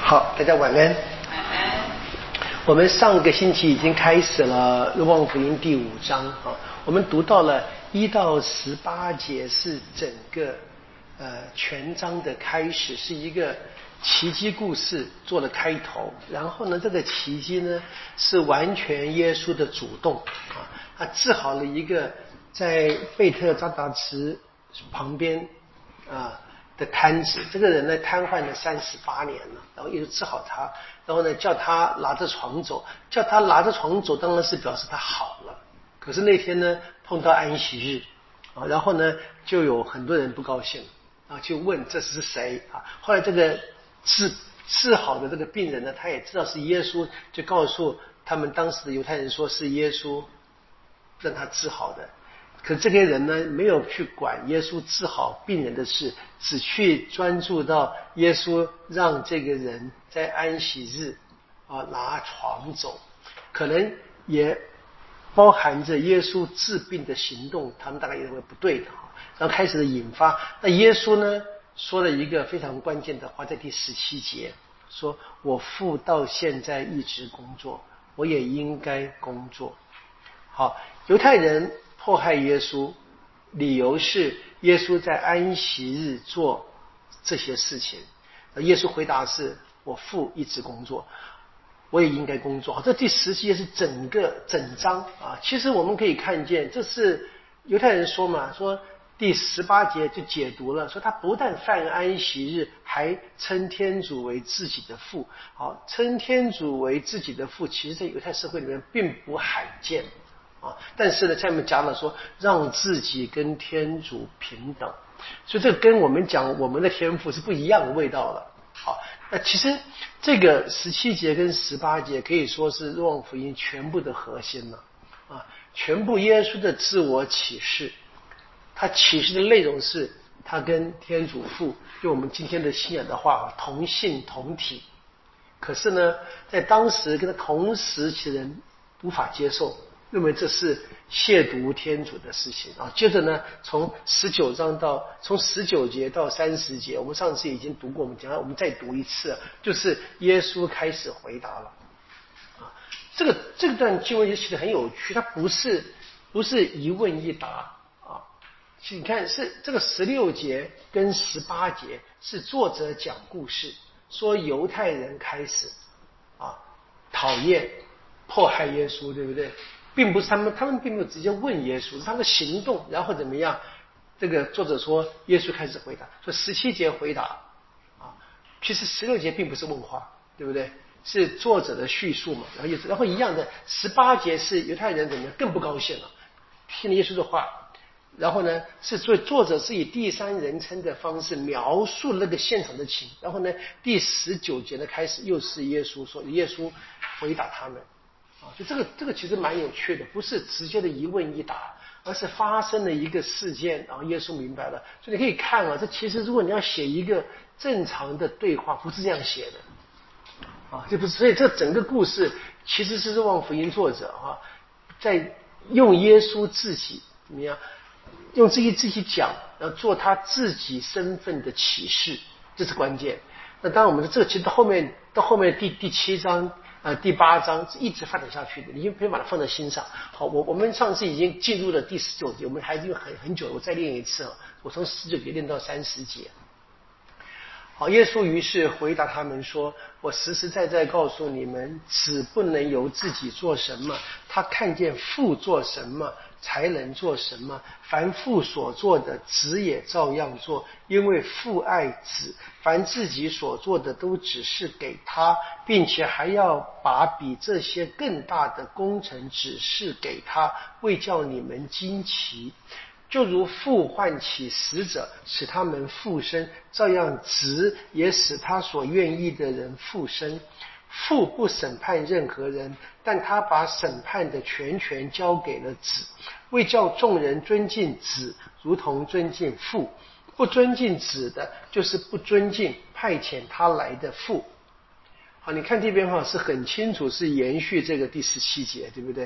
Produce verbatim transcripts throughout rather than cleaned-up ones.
好，大家晚安。我们上个星期已经开始了《若望福音》第五章啊，我们读到了一到十八节，是整个呃全章的开始，是一个奇迹故事做了开头。然后呢，这个奇迹呢是完全耶稣的主动啊，他治好了一个在贝特扎达池旁边啊的瘫子，这个人呢瘫痪了三十八年了，然后耶稣治好他，然后呢叫他拿着床走，叫他拿着床走当然是表示他好了。可是那天呢碰到安息日啊，然后呢就有很多人不高兴啊，就问这是谁啊？后来这个治治好的这个病人呢，他也知道是耶稣，就告诉他们当时的犹太人说是耶稣让他治好的。可这些人呢没有去管耶稣治好病人的事，只去专注到耶稣让这个人在安息日啊拿床走，可能也包含着耶稣治病的行动，他们大概也认为不对的，然后开始的引发。那耶稣呢说了一个非常关键的话，在第十七节说，我父到现在一直工作，我也应该工作。好，犹太人迫害耶稣，理由是耶稣在安息日做这些事情。耶稣回答是，我父一直工作，我也应该工作。这第十节是整个整章啊。其实我们可以看见，这是犹太人说嘛，说第十八节就解读了，说他不但犯安息日，还称天主为自己的父。好，称天主为自己的父，其实在犹太社会里面并不罕见。啊，但是呢，下面讲了说让自己跟天主平等，所以这跟我们讲我们的天赋是不一样的味道了。好，那其实这个十七节跟十八节可以说是若望福音全部的核心了啊，全部耶稣的自我启示，他启示的内容是他跟天主父，用我们今天的信仰的话，同性同体。可是呢，在当时跟他同时期的人无法接受，认为这是亵渎天主的事情啊。接着呢，从十九章到从十九节到三十节，我们上次已经读过，我们讲我们再读一次，就是耶稣开始回答了啊。这个这段经文就写得很有趣，它不是不是一问一答啊。你看是这个十六节跟十八节是作者讲故事，说犹太人开始啊讨厌迫害耶稣，对不对？并不是他们，他们并没有直接问耶稣，是他们的行动，然后怎么样？这个作者说，耶稣开始回答，说十七节回答啊，其实十六节并不是问话，对不对？是作者的叙述嘛，然后然后一样的，十八节是犹太人怎么样更不高兴了，听了耶稣的话，然后呢，是作作者是以第三人称的方式描述那个现场的情，然后呢，第十九节的开始又是耶稣说，耶稣回答他们。啊，就这个这个其实蛮有趣的，不是直接的一问一答，而是发生了一个事件，然后耶稣明白了。所以你可以看啊，这其实如果你要写一个正常的对话，不是这样写的啊，这不是。所以这整个故事其实是若望福音作者啊，在用耶稣自己怎么样，用自己自己讲，然后做他自己身份的启示，这是关键。那当然，我们这个其实到后面到后面第第七章。呃，第八章是一直发展下去的，你就不用把它放在心上。好，我我们上次已经进入了第十九节，我们还是很很久，我再练一次啊，我从十九节练到三十节。好，耶稣于是回答他们说：“我实实在在告诉你们，子不能由自己做什么，他看见父做什么，才能做什么。凡父所做的，子也照样做，因为父爱子。凡自己所做的，都只是给他，并且还要把比这些更大的工程指示给他，为叫你们惊奇。就如父唤起死者，使他们复生，照样子也使他所愿意的人复生。父不审判任何人，但他把审判的全权交给了子，为叫众人尊敬子，如同尊敬父。不尊敬子的，就是不尊敬派遣他来的父。”好，你看这边哈是很清楚，是延续这个第十七节，对不对？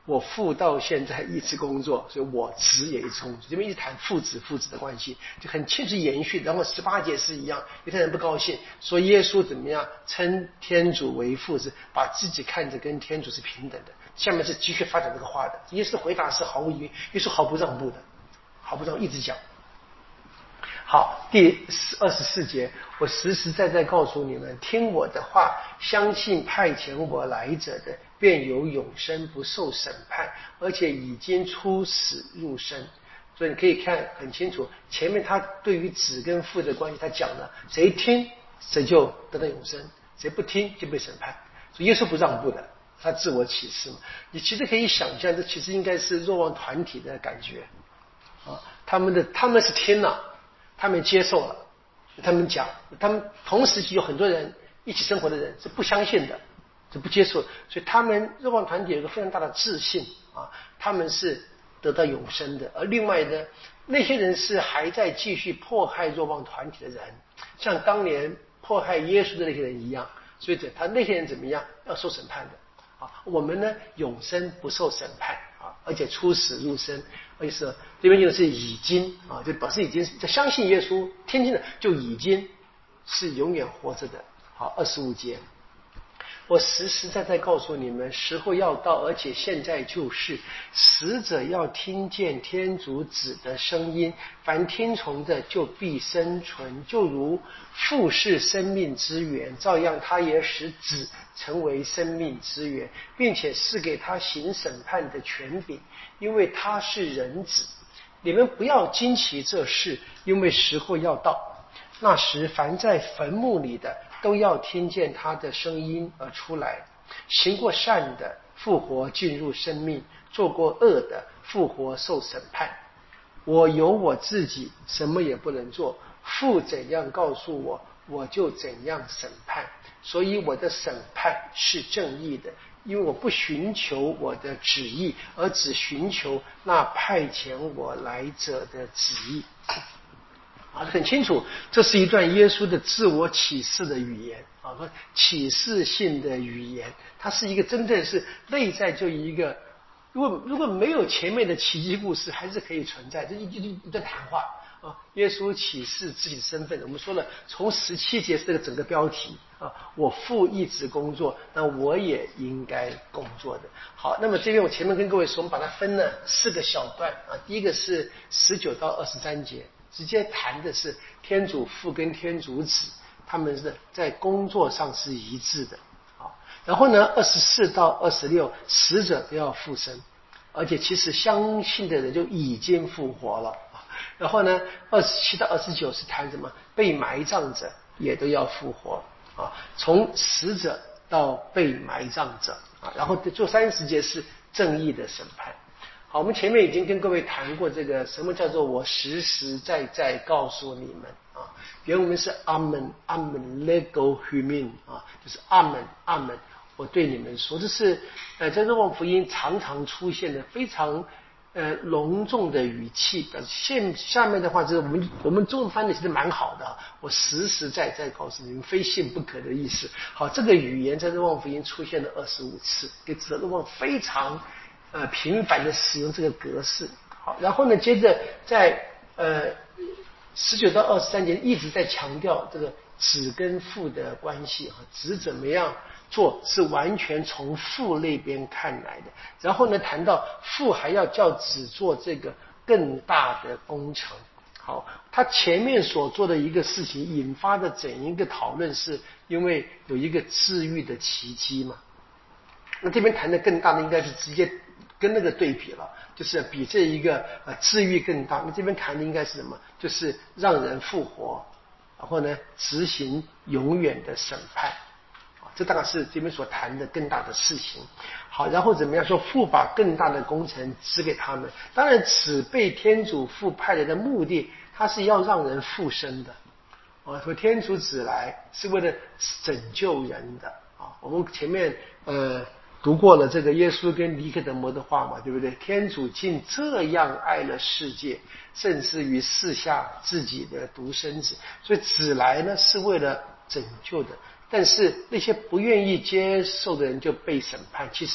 我父到现在一直工作，所以我子也一直工作。这边一直谈父子父子的关系，就很清楚延续。然后十八节是一样，犹太人不高兴，说耶稣怎么样称天主为父，是把自己看着跟天主是平等的。下面是继续发展这个话的。耶稣的回答是毫无疑问，耶稣毫不让步的，毫不让步一直讲。好，第二十四节，我实实在在告诉你们，听我的话，相信派遣我来者的，便有永生，不受审判，而且已经出死入生。所以你可以看很清楚，前面他对于子跟父的关系，他讲了，谁听谁就得到永生，谁不听就被审判。所以耶稣不让步的，他自我启示嘛。你其实可以想象，这其实应该是若望团体的感觉啊，他们的他们是听了。他们接受了，他们讲，他们同时期有很多人一起生活的人是不相信的，是不接受的，所以他们若望团体有一个非常大的自信啊，他们是得到永生的。而另外呢，那些人是还在继续迫害若望团体的人，像当年迫害耶稣的那些人一样，所以他那些人怎么样要受审判的啊？我们呢，永生不受审判。而且出死入生，而且是这边用的是已经啊，就表示已经就相信耶稣，天天的就已经是永远活着的。好，二十五节，我实实在在告诉你们，时候要到，而且现在就是，死者要听见天主子的声音，凡听从的就必生存，就如父是生命之源，照样他也使子成为生命之源，并且是给他行审判的权柄，因为他是人子。你们不要惊奇这事，因为时候要到。那时凡在坟墓里的都要听见他的声音而出来，行过善的复活进入生命，做过恶的复活受审判。我有我自己什么也不能做，父怎样告诉我，我就怎样审判，所以我的审判是正义的，因为我不寻求我的旨意，而只寻求那派遣我来者的旨意。啊，很清楚，这是一段耶稣的自我启示的语言啊，说启示性的语言，它是一个真正是内在就一个，如果如果没有前面的奇迹故事，还是可以存在，这一一一段谈话啊。耶稣启示自己的身份，我们说了，从十七节是这个整个标题啊，我父一直工作，那我也应该工作的。好，那么这边我前面跟各位说，我们把它分了四个小段啊，第一个是十九到二十三节。直接谈的是天主父跟天主子，他们是在工作上是一致的。好，然后呢，二十四到二十六，死者都要复生，而且其实相信的人就已经复活了。然后呢，二十七到二十九是谈什么？被埋葬者也都要复活啊，从死者到被埋葬者啊，然后做三十节是正义的审判。好，我们前面已经跟各位谈过这个什么叫做我实实在在告诉你们啊，原文是阿门阿门 lego humin 啊，就是阿门阿门，我对你们说，这是呃在若望福音常常出现的非常呃隆重的语气。现下面的话就是我们我们中文翻的其实蛮好的，我实实在在告诉你们，非信不可的意思。好，这个语言在若望福音出现了二十五次，给指若望非常呃，频繁的使用这个格式。好，然后呢，接着在呃十九到二十三节一直在强调这个子跟父的关系啊，子怎么样做是完全从父那边看来的。然后呢，谈到父还要叫子做这个更大的工程。好，他前面所做的一个事情引发的整一个讨论，是因为有一个治愈的奇迹嘛。那这边谈的更大的应该是直接跟那个对比了，就是比这一个呃治愈更大。那这边谈的应该是什么？就是让人复活，然后呢执行永远的审判。这当然是这边所谈的更大的事情。好，然后怎么样说父把更大的工程指给他们？当然，此被天主父派来的目的，他是要让人复生的。啊，说天主子来是为了拯救人的啊。我们前面呃读过了这个耶稣跟尼科德摩的话嘛，对不对？天主竟这样爱了世界，甚至于赐下自己的独生子，所以子来呢是为了拯救的。但是那些不愿意接受的人就被审判。其实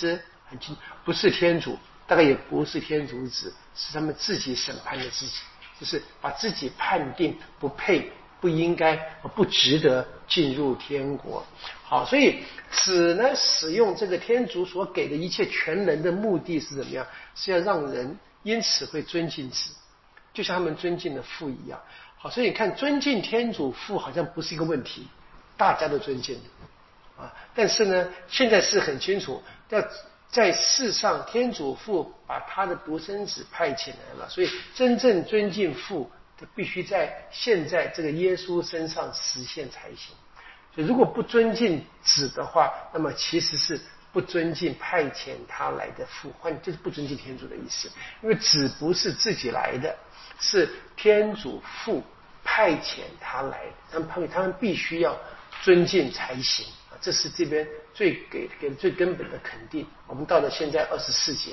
很清楚，不是天主，大概也不是天主子，是他们自己审判的自己，就是把自己判定不配、不应该、不值得进入天国。好，所以子呢使用这个天主所给的一切权能的目的是怎么样？是要让人因此会尊敬子，就像他们尊敬的父一样。好，所以你看，尊敬天主父好像不是一个问题，大家都尊敬啊。但是呢，现在是很清楚，要在世上，天主父把他的独生子派遣来了，所以真正尊敬父，必须在现在这个耶稣身上实现才行。所以如果不尊敬子的话，那么其实是不尊敬派遣他来的父，换就是不尊敬天主的意思。因为子不是自己来的，是天主父派遣他来的，他们他们必须要尊敬才行。这是这边最给给最根本的肯定。我们到了现在二十四节，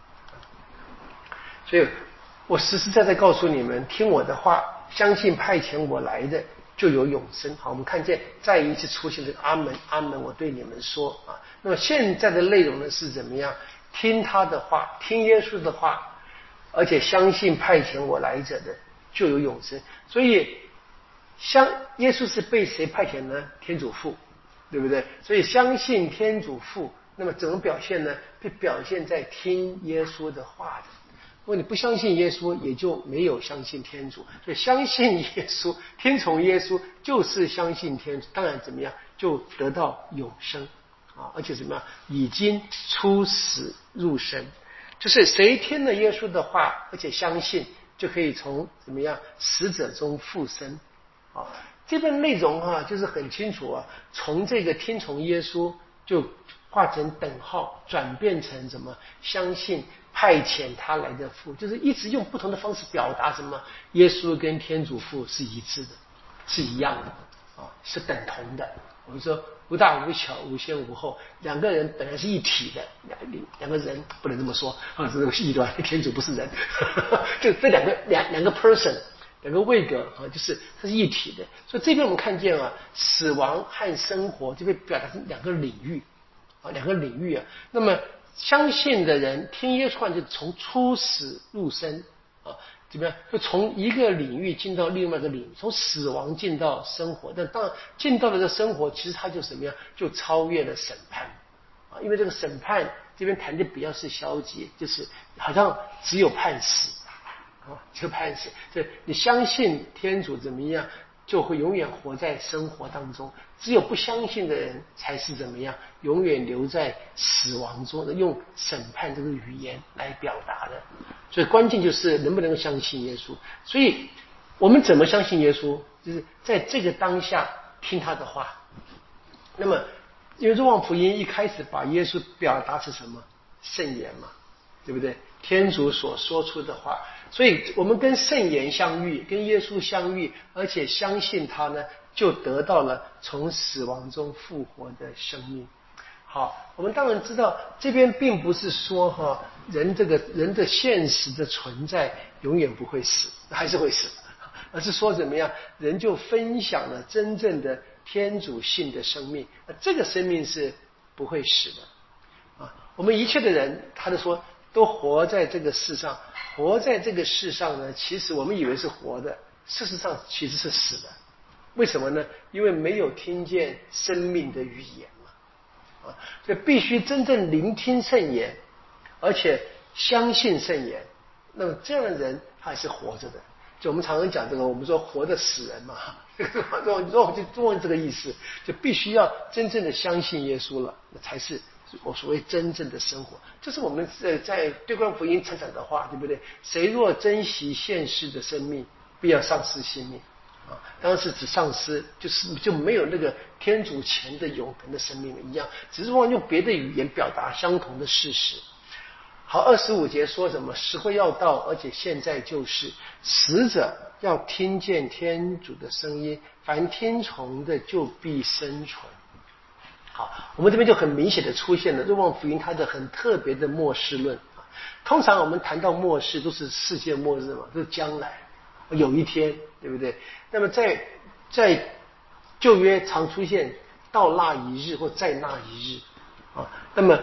所以我实实在在告诉你们，听我的话，相信派遣我来的就有永生。好，我们看见再一次出现这个阿门阿门，我对你们说啊。那么现在的内容呢是怎么样？听他的话，听耶稣的话，而且相信派遣我来者的就有永生。所以相耶稣是被谁派遣呢？天主父，对不对？所以相信天主父，那么怎么表现呢？被表现在听耶稣的话的。如果你不相信耶稣，也就没有相信天主。所以相信耶稣，听从耶稣，就是相信天主。当然怎么样，就得到永生啊！而且怎么样，已经出死入生。就是谁听了耶稣的话，而且相信，就可以从怎么样死者中复生啊！这边内容啊，就是很清楚啊，从这个听从耶稣就化成等号，转变成什么？相信派遣他来的父，就是一直用不同的方式表达什么？耶稣跟天主父是一致的，是一样的啊，是等同的。我们说无大无小，无先无后，两个人本来是一体的，两两个人不能这么说啊，这是异端，天主不是人，就这两个两两个 person。两个位格啊，就是它是一体的。所以这边我们看见啊，死亡和生活就被表达成两个领域啊，两个领域啊。那么相信的人听耶稣话，就从出死入生啊，怎么样？就从一个领域进到另外一个领域，从死亡进到生活。但当然进到了这生活，其实它就什么样？就超越了审判啊，因为这个审判这边谈的比较是消极，就是好像只有判死。啊，就判死，对，你相信天主怎么样，就会永远活在生活当中。只有不相信的人，才是怎么样，永远留在死亡中的，用审判这个语言来表达的。所以关键就是能不能够相信耶稣。所以我们怎么相信耶稣？就是在这个当下听他的话。那么，因为若望福音一开始把耶稣表达是什么？圣言嘛，对不对？天主所说出的话。所以我们跟圣言相遇，跟耶稣相遇，而且相信他呢，就得到了从死亡中复活的生命。好，我们当然知道这边并不是说哈，人这个人的现实的存在永远不会死，还是会死，而是说怎么样，人就分享了真正的天主性的生命，那这个生命是不会死的啊。我们一切的人，他就说都活在这个世上。活在这个世上呢，其实我们以为是活的，事实上其实是死的。为什么呢？因为没有听见生命的语言嘛，啊，所以必须真正聆听圣言，而且相信圣言。那么这样的人他还是活着的。就我们常常讲这个，我们说活的死人嘛，若就中文这个意思，就必须要真正的相信耶稣了，那才是我所谓真正的生活。这是我们在在对观福音常讲的话，对不对？谁若珍惜现世的生命，必要丧失性命啊！当然是指丧失，就是就没有那个天主前的永恒的生命了一样，只是忘用别的语言表达相同的事实。好，二十五节说什么？时会要到，而且现在就是，死者要听见天主的声音，凡听从的就必生存。好，我们这边就很明显的出现了若望福音它的很特别的末世论。通常我们谈到末世都是世界末日嘛，都是将来有一天，对不对？那么在在旧约常出现到那一日或在那一日啊，那么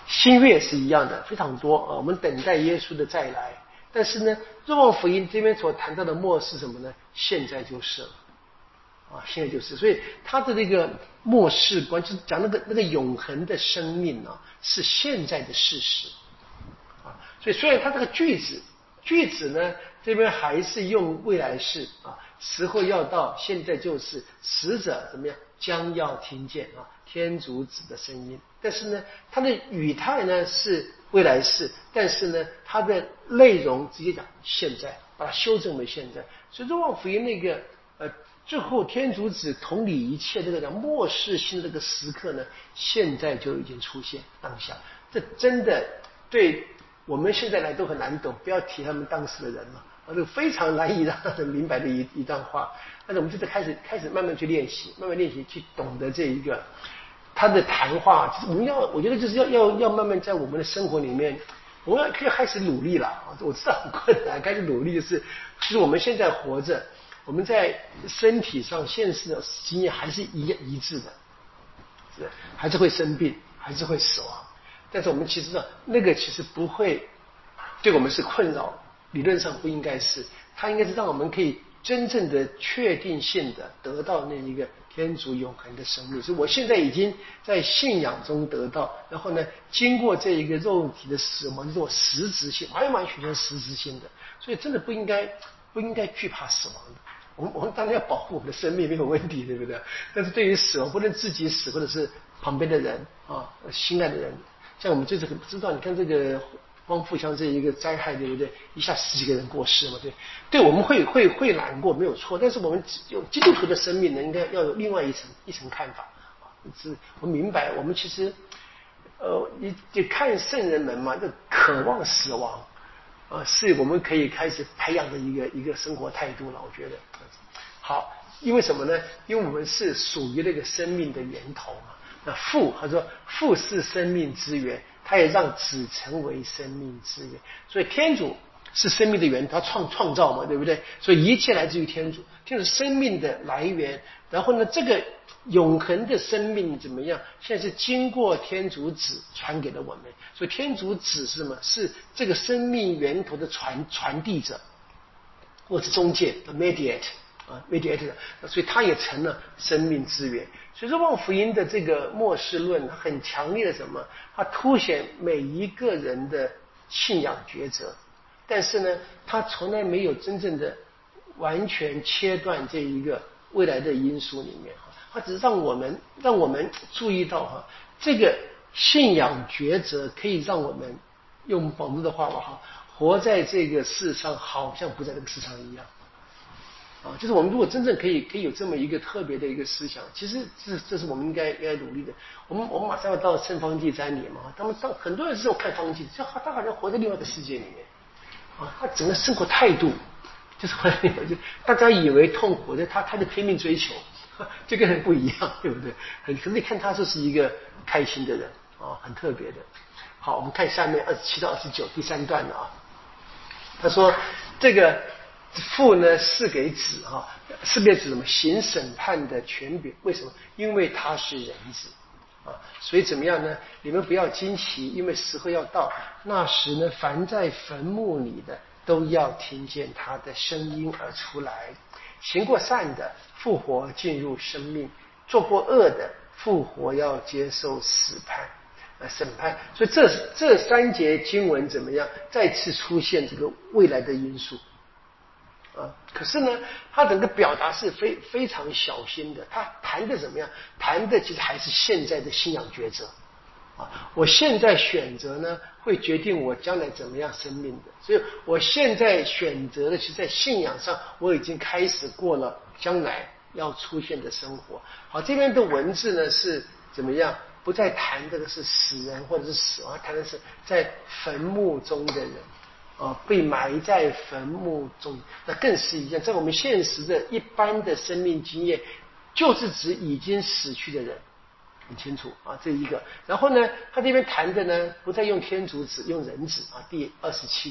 新约也是一样的，非常多啊。我们等待耶稣的再来，但是呢，若望福音这边所谈到的末世什么呢？现在就是了。啊，现在就是，所以他的那个末世观，就是讲那个那个永恒的生命啊，是现在的事实啊。所以虽然他这个句子句子呢这边还是用未来式啊，时候要到，现在就是死者怎么样将要听见啊天主子的声音，但是呢，它的语态呢是未来式，但是呢，它的内容直接讲现在，把它修正为现在。所以若望福音那个呃。最后，天主子统理一切这个叫末世性的这个时刻呢，现在就已经出现当下。这真的对我们现在来都很难懂，不要提他们当时的人了，啊，这非常难以让人明白的一一段话。但是我们就在开始开始慢慢去练习，慢慢练习去懂得这一个他的谈话。我们要，我觉得就是要要要慢慢在我们的生活里面，我们要可以开始努力了。我知道很困难，开始努力就是就是我们现在活着。我们在身体上现实的经验还是一一致的，是还是会生病，还是会死亡。但是我们其实呢，那个其实不会对我们是困扰，理论上不应该是，它应该是让我们可以真正的确定性的得到那一个天主永恒的生命。所以我现在已经在信仰中得到，然后呢，经过这一个肉体的死亡，就是我实质性，完完全全实质性的，所以真的不应该不应该惧怕死亡的。我们我们当然要保护我们的生命，没有问题，对不对？但是对于死亡，不能自己死，或者是旁边的人啊，心爱的人。像我们这次很知道，你看这个光复乡这一个灾害，对不对？一下十几个人过世嘛，对，对，我们会会会难过，没有错。但是我们有基督徒的生命呢，应该要有另外一层一层看法啊。是我明白，我们其实呃，你你看圣人们嘛，就渴望死亡。啊，是我们可以开始培养的一个一个生活态度了，我觉得。好，因为什么呢？因为我们是属于那个生命的源头嘛。那父他说父是生命之源，他也让子成为生命之源。所以天主是生命的源头，他创创造嘛，对不对？所以一切来自于天主，天主是生命的来源。然后呢，这个永恒的生命怎么样？现在是经过天主子传给了我们，所以天主子是什么？是这个生命源头的传传递者，或是中介的 mediate 啊 mediator， 所以他也成了生命之源。所以若望福音的这个末世论很强烈的什么？它凸显每一个人的信仰抉择，但是呢，他从来没有真正的完全切断这一个未来的因素里面，它只是让我们让我们注意到哈，这个信仰抉择可以让我们用保罗的话吧哈，活在这个世上好像不在这个世上一样啊。就是我们如果真正可以可以有这么一个特别的一个思想，其实这这是我们应该应该努力的。我们我们马上要到圣方济瞻礼嘛，他们当很多人是这种看方济，就他好像活在另外一个世界里面啊，他整个生活态度。就是后来就大家以为痛苦的他，他就拼命追求，这跟人不一样，对不对？很可是你看他就是一个开心的人啊，很特别的。好，我们看下面二十七到二十九第三段了啊。他说这个父呢是给子哈，是给子什么行审判的权柄？为什么？因为他是人子啊，所以怎么样呢？你们不要惊奇，因为时候要到，那时呢，凡在坟墓里的。都要听见他的声音而出来，行过善的复活进入生命，做过恶的复活要接受死判呃审判。所以这这三节经文怎么样？再次出现这个未来的因素啊。可是呢，他整个表达是非非常小心的，他谈的怎么样？谈的其实还是现在的信仰抉择。啊，我现在选择呢，会决定我将来怎么样生命的。所以我现在选择的，其实在信仰上，我已经开始过了将来要出现的生活。好，这边的文字呢是怎么样？不再谈这个是死人或者是死亡，谈的是在坟墓中的人啊，被埋在坟墓中，那更是一样。在我们现实的一般的生命经验，就是指已经死去的人。很清楚啊，这一个。然后呢，他这边谈的呢，不再用天主子，用人子啊。第二十七节，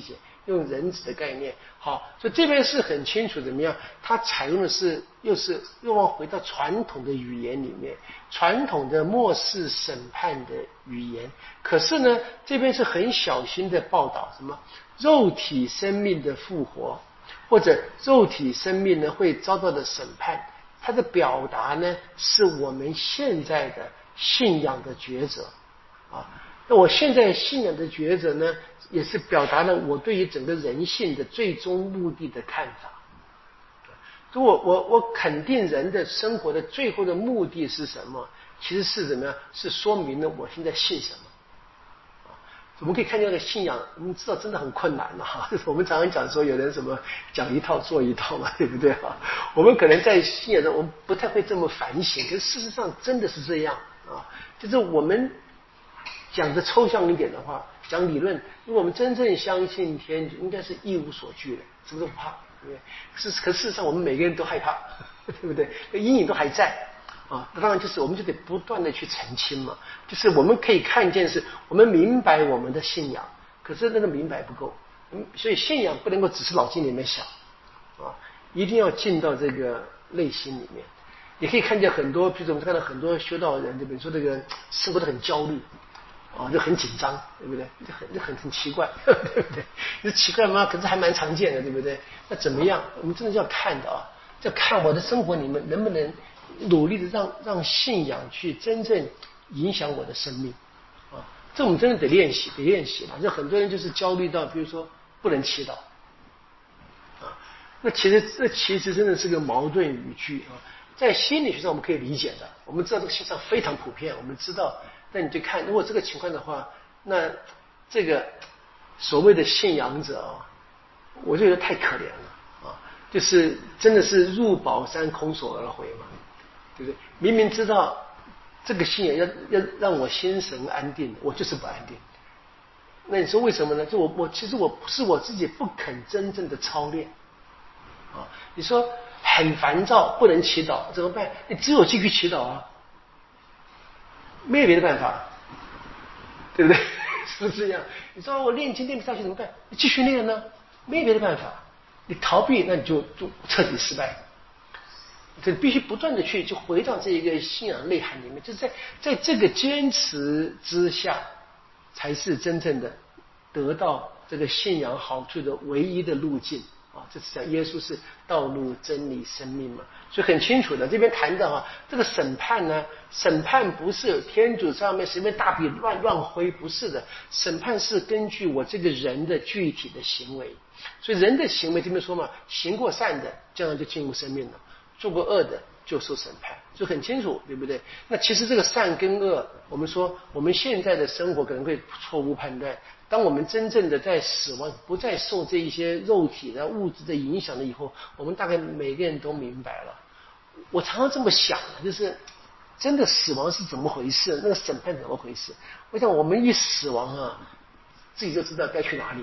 用人子的概念。好，所以这边是很清楚怎么样，它采用的是又是又往回到传统的语言里面，传统的末世审判的语言。可是呢，这边是很小心的报道什么肉体生命的复活，或者肉体生命呢会遭到的审判。它的表达呢，是我们现在的信仰的抉择啊。那我现在信仰的抉择呢，也是表达了我对于整个人性的最终目的的看法。如果我我肯定人的生活的最后的目的是什么，其实是怎么样？是说明了我现在信什么。我们可以看见这个信仰，我们知道真的很困难了哈。我们常常讲说，有人什么讲一套做一套嘛，对不对哈？我们可能在信仰中，我们不太会这么反省，可是事实上真的是这样啊。就是我们讲的抽象一点的话，讲理论，如果我们真正相信天主，应该是一无所惧的，什么都不怕，对不对？可是可事实上，我们每个人都害怕，对不对？阴影都还在。啊，那当然就是我们就得不断的去澄清嘛，就是我们可以看见是我们明白我们的信仰，可是那个明白不够，嗯，所以信仰不能够只是脑筋里面想，啊，一定要进到这个内心里面。你可以看见很多，比如我们看到很多修道人，对不对？说这个生活的很焦虑，啊，就很紧张，对不对？就很就很很奇怪，对不对？这奇怪吗？可是还蛮常见的，对不对？那怎么样？我们真的要看的啊，要看我的生活里面能不能努力的让让信仰去真正影响我的生命啊，这我们真的得练习，得练习了。就很多人就是焦虑到，比如说不能祈祷啊，那其实这其实真的是个矛盾语句啊。在心理学上我们可以理解的，我们知道这个现象非常普遍，我们知道。那你就看，如果这个情况的话，那这个所谓的信仰者啊，我就觉得太可怜了啊，就是真的是入宝山空手而回嘛。对不对？明明知道这个信仰要要让我心神安定，我就是不安定。那你说为什么呢？就我我其实我是我自己不肯真正的操练啊。你说很烦躁，不能祈祷怎么办？你只有继续祈祷啊，没有别的办法，对不对？是不是这样？你说我练经练不下去怎么办？你继续练呢，没有别的办法。你逃避，那你就就彻底失败。这必须不断的去就回到这一个信仰内涵里面，就是在在这个坚持之下，才是真正的得到这个信仰好处的唯一的路径啊！这是讲耶稣是道路、真理、生命嘛，所以很清楚的。这边谈的哈，这个审判呢，审判不是天主上面随便大笔乱乱挥，不是的，审判是根据我这个人的具体的行为，所以人的行为这边说嘛，行过善的，将来就进入生命了。做过恶的就受审判，就很清楚，对不对？那其实这个善跟恶，我们说我们现在的生活可能会错误判断。当我们真正的在死亡，不再受这一些肉体的物质的影响了以后，我们大概每个人都明白了。我常常这么想，就是真的死亡是怎么回事？那个审判怎么回事？我想我们一死亡啊，自己就知道该去哪里，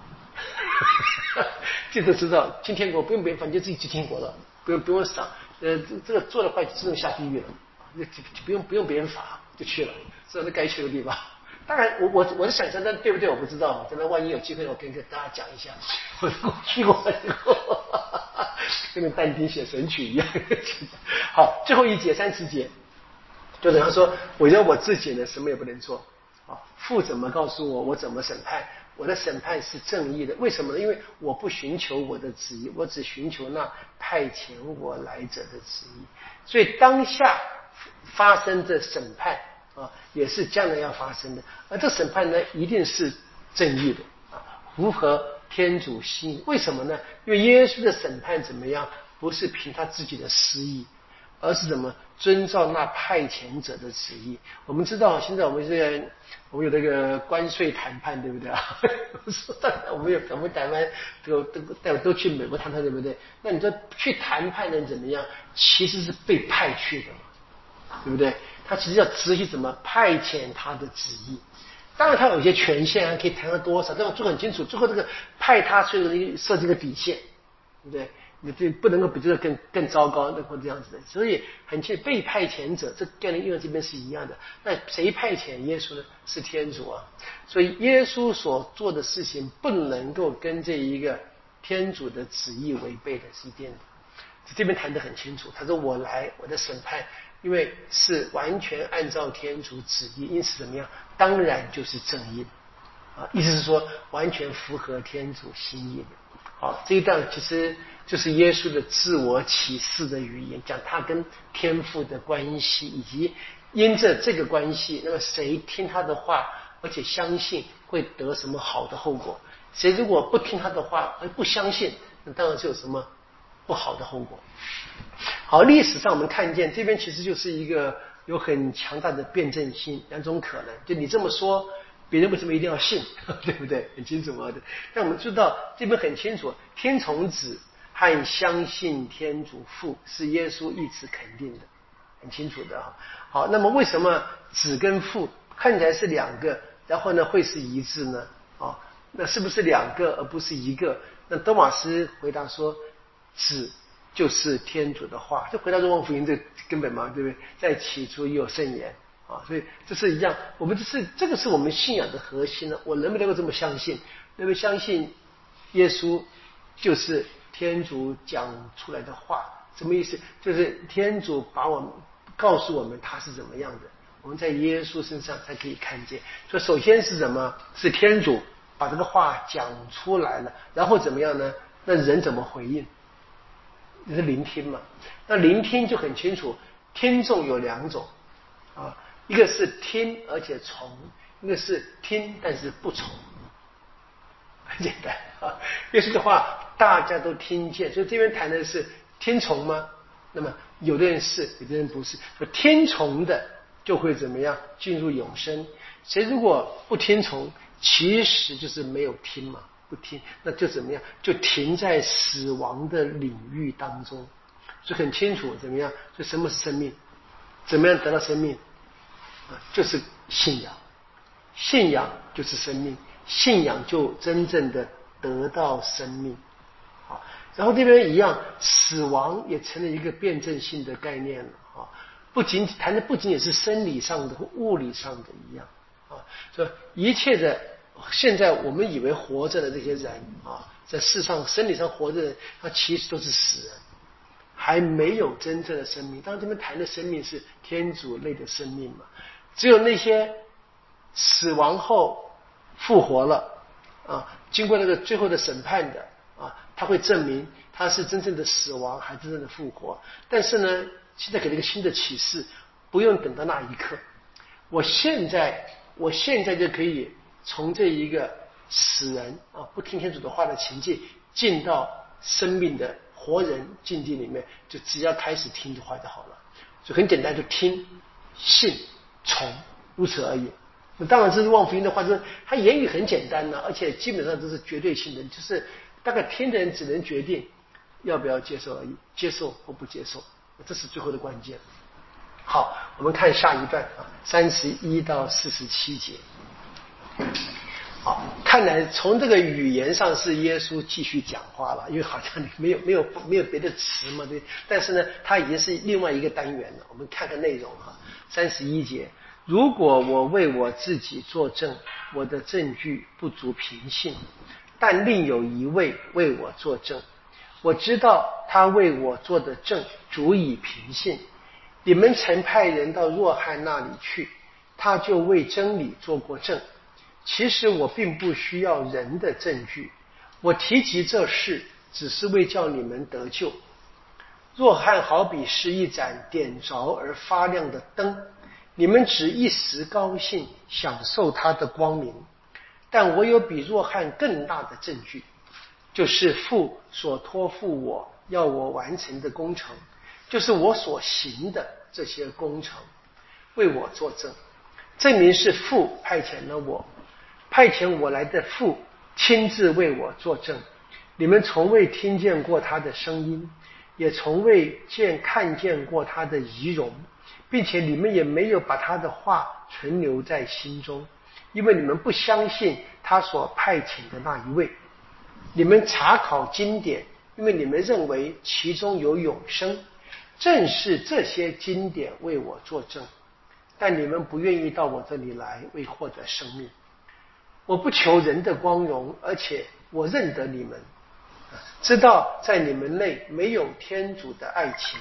自己都知道今天我不用别人，反正自己去天国了。不用不用赏，呃，这个做的坏就自动下地狱了，就不用不用别人罚就去了，这是该去的地方。当然，我我我的想象，但对不对我不知道。真的，万一有机会，我跟跟大家讲一下，我我去过以后，跟那但丁写神曲一样。好，最后一节三十节，就等于说，我觉得我自己呢，什么也不能做啊。父怎么告诉我，我怎么审判。我的审判是正义的，为什么呢？因为我不寻求我的旨意，我只寻求那派遣我来者的旨意。所以当下发生的审判啊，也是将来要发生的。而这审判呢，一定是正义的啊，符合天主心。为什么呢？因为耶稣的审判怎么样？不是凭他自己的私意，而是怎么遵照那派遣者的旨意。我们知道，现在我们这个我们有那个关税谈判，对不对啊？我们有我们台湾都都都都去美国谈判，对不对？那你说去谈判的人怎么样？其实是被派去的嘛，对不对？他其实要执行怎么派遣他的旨意。当然他有一些权限啊，可以谈到多少，但我做很清楚，最后这个派他所有的设计个底线，对不对？ 你这不能够比这个更更糟糕，那或这样子的。所以很清被派遣者这概念用这边是一样的。那谁派遣耶稣呢？是天主啊。所以耶稣所做的事情不能够跟这一个天主的旨意违背的，是一定的。这边谈得很清楚，他说我来我的审判，因为是完全按照天主旨意，因此怎么样？当然就是正义啊，意思是说完全符合天主心意的。好，这一段其实就是耶稣的自我启示的语言，讲他跟天父的关系，以及因着这个关系，那么谁听他的话，而且相信会得什么好的后果；谁如果不听他的话而不相信，那当然就有什么不好的后果。好，历史上我们看见这边其实就是一个有很强大的辩证性，两种可能，就你这么说，别人为什么一定要信，对不对？很清楚吗？但我们知道这边很清楚，天从子和相信天主父是耶稣意志肯定的，很清楚的。好，那么为什么子跟父看起来是两个，然后呢会是一致呢？哦，那是不是两个而不是一个？那多马斯回答说，子就是天主的话，就回到若望福音这根本嘛，对不对？在起初也有圣言啊，所以这是一样。我们这是这个是我们信仰的核心呢。我能不能够这么相信？能不能相信耶稣就是天主讲出来的话？什么意思？就是天主把我们告诉我们他是怎么样的，我们在耶稣身上才可以看见。所以首先是什么？是天主把这个话讲出来了，然后怎么样呢？那人怎么回应？你是聆听嘛？那聆听就很清楚，听众有两种啊，一个是听而且从，一个是听但是不从，很简单啊。耶稣的话大家都听见，所以这边谈的是听从吗？那么有的人是，有的人不是。听从的就会怎么样？进入永生。谁如果不听从，其实就是没有听嘛。不听，那就怎么样？就停在死亡的领域当中。所以很清楚怎么样？所以什么是生命？怎么样得到生命？啊，就是信仰。信仰就是生命，信仰就真正的得到生命。好，然后这边一样，死亡也成了一个辩证性的概念了啊。不仅谈的不仅仅是生理上的或物理上的一样啊，所以一切的。现在我们以为活着的这些人啊，在世上生理上活着的人，他其实都是死人，还没有真正的生命。当然这边谈的生命是天主类的生命嘛，只有那些死亡后复活了啊，经过那个最后的审判的啊，他会证明他是真正的死亡还是真正的复活。但是呢，现在给了一个新的启示，不用等到那一刻，我现在我现在就可以从这一个死人啊不听天主的话的情境，进到生命的活人境地里面，就只要开始听的话就好了。就很简单，就听、信、从，如此而已。那当然，这是望福音的话，就是他言语很简单呢、啊，而且基本上都是绝对性的，就是大概听的人只能决定要不要接受而已，接受或不接受，这是最后的关键。好，我们看下一段啊，三十一到四十七节。好，看来从这个语言上是耶稣继续讲话了，因为好像没有没有没有别的词嘛，对。但是呢，它已经是另外一个单元了。我们看看内容哈，三十一节，如果我为我自己作证，我的证据不足凭信，但另有一位为我作证，我知道他为我做的证足以凭信。你们曾派人到若翰那里去，他就为真理做过证。其实我并不需要人的证据，我提及这事只是为叫你们得救。若翰好比是一盏点着而发亮的灯，你们只一时高兴享受它的光明，但我有比若翰更大的证据，就是父所托付我要我完成的工程，就是我所行的这些工程，为我作证，证明是父派遣了我。派遣我来的父亲自为我作证，你们从未听见过他的声音，也从未见看见过他的仪容，并且你们也没有把他的话存留在心中，因为你们不相信他所派遣的那一位。你们查考经典， 因为你们认为其中有永生，正是这些经典为我作证。但你们不愿意到我这里来，为获得生命。我不求人的光荣，而且我认得你们，知道在你们内没有天主的爱情。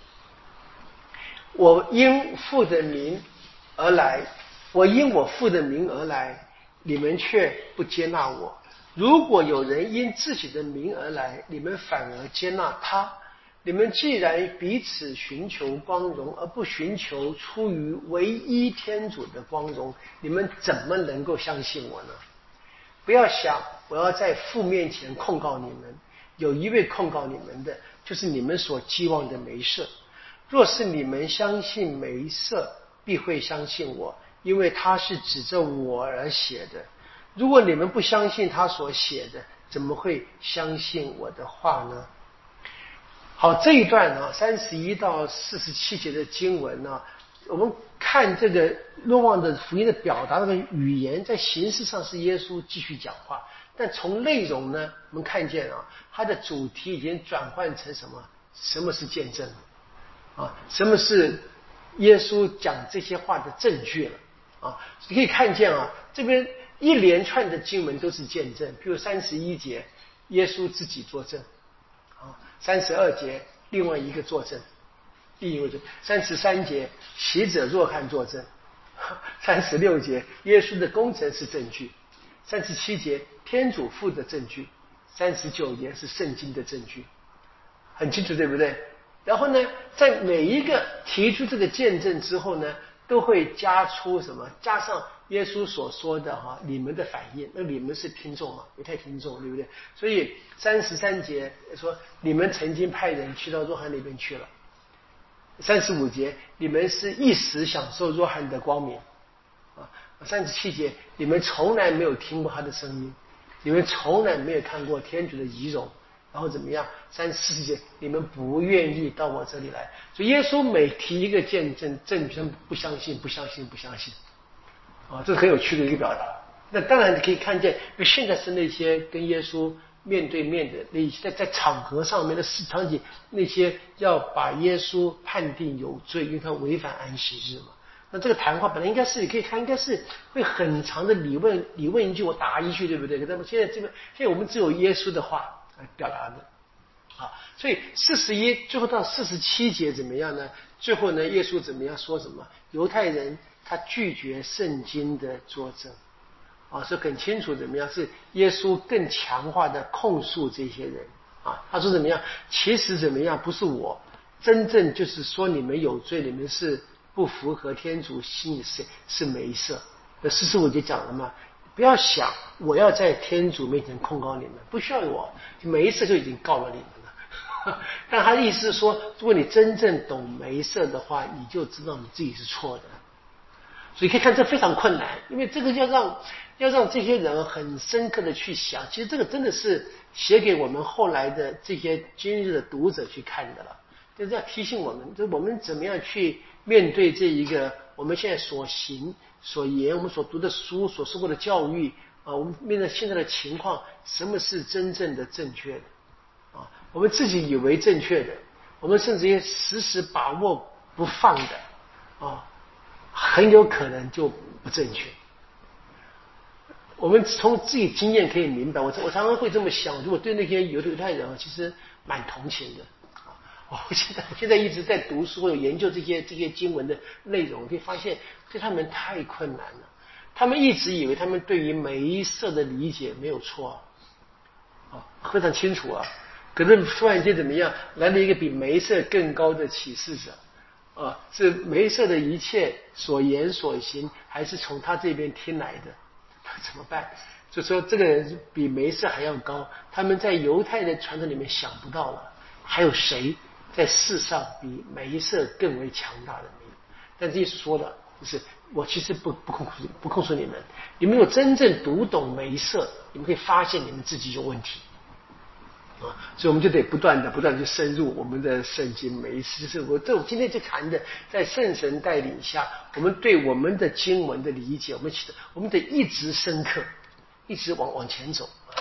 我因父的名而来，我因我父的名而来，你们却不接纳我。如果有人因自己的名而来，你们反而接纳他。你们既然彼此寻求光荣，而不寻求出于唯一天主的光荣，你们怎么能够相信我呢？不要想我要在父面前控告你们，有一位控告你们的，就是你们所寄望的梅瑟。若是你们相信梅瑟，必会相信我，因为他是指着我而写的。如果你们不相信他所写的，怎么会相信我的话呢？好，这一段呢，三十一到四十七节的经文呢，我们看这个若望的福音的表达，那个语言在形式上是耶稣继续讲话，但从内容呢，我们看见啊，它的主题已经转换成什么？什么是见证啊？什么是耶稣讲这些话的证据了？啊，你可以看见啊，这边一连串的经文都是见证，比如三十一节，耶稣自己作证。三十二节另外一个作证，另一个作证。三十三节洗者若翰作证。三十六节耶稣的工程是证据。三十七节天主父的证据。三十九节是圣经的证据，很清楚对不对？然后呢，在每一个提出这个见证之后呢，都会加出什么？加上耶稣所说的哈，你们的反应，那你们是听众嘛，犹太听众，对不对？所以三十三节说，你们曾经派人去到若翰那边去了。三十五节，你们是一时享受若翰的光明啊。三十七节，你们从来没有听过他的声音，你们从来没有看过天主的仪容。然后怎么样？三十四节，你们不愿意到我这里来。所以耶稣每提一个见证证据，他们不相信，不相信，不相信。啊，这是很有趣的一个表达。那当然你可以看见，因为现在是那些跟耶稣面对面的那些，在在场合上面的市场景，那些要把耶稣判定有罪，因为他违反安息日嘛。那这个谈话本来应该是你可以看，应该是会很长的，你问你问一句，我答一句，对不对？可是现在这个现在我们只有耶稣的话来表达的。啊，所以四十一最后到四十七节怎么样呢？最后呢，耶稣怎么样说什么？犹太人他拒绝圣经的作证，啊，是很清楚怎么样？是耶稣更强化的控诉这些人啊。他说怎么样？其实怎么样？不是我，真正就是说你们有罪，你们是不符合天主心意，是是梅瑟。那四十五节讲了嘛？不要想我要在天主面前控告你们，不需要我，梅瑟就已经告了你们了。但他的意思是说，如果你真正懂梅瑟的话，你就知道你自己是错的。所以可以看这非常困难，因为这个要让要让这些人很深刻的去想，其实这个真的是写给我们后来的这些今日的读者去看的了，就是要提醒我们，就是我们怎么样去面对这一个我们现在所行所言，我们所读的书，所受过的教育啊，我们面对现在的情况，什么是真正的正确的啊？我们自己以为正确的，我们甚至于时时把握不放的啊，很有可能就不正确。我们从自己经验可以明白，我我常常会这么想，如果对那些犹太人啊，其实蛮同情的。我现在现在一直在读书，有研究这些这些经文的内容，可以发现对他们太困难了。他们一直以为他们对于梅瑟的理解没有错啊，非常清楚啊。可是突然间怎么样，来了一个比梅瑟更高的启示者啊，是梅瑟的一切所言所行，还是从他这边听来的？怎么办？就说这个人比梅瑟还要高，他们在犹太的传统里面想不到了，还有谁在世上比梅瑟更为强大的名？但这耶稣说的就是我其实不不控诉不控诉你们，你们有真正读懂梅瑟，你们可以发现你们自己有问题啊，所以我们就得不断的不断的去深入我们的圣经梅瑟。就是我这我今天就谈的，在圣神带领下，我们对我们的经文的理解，我们我们得一直深刻，一直往往前走。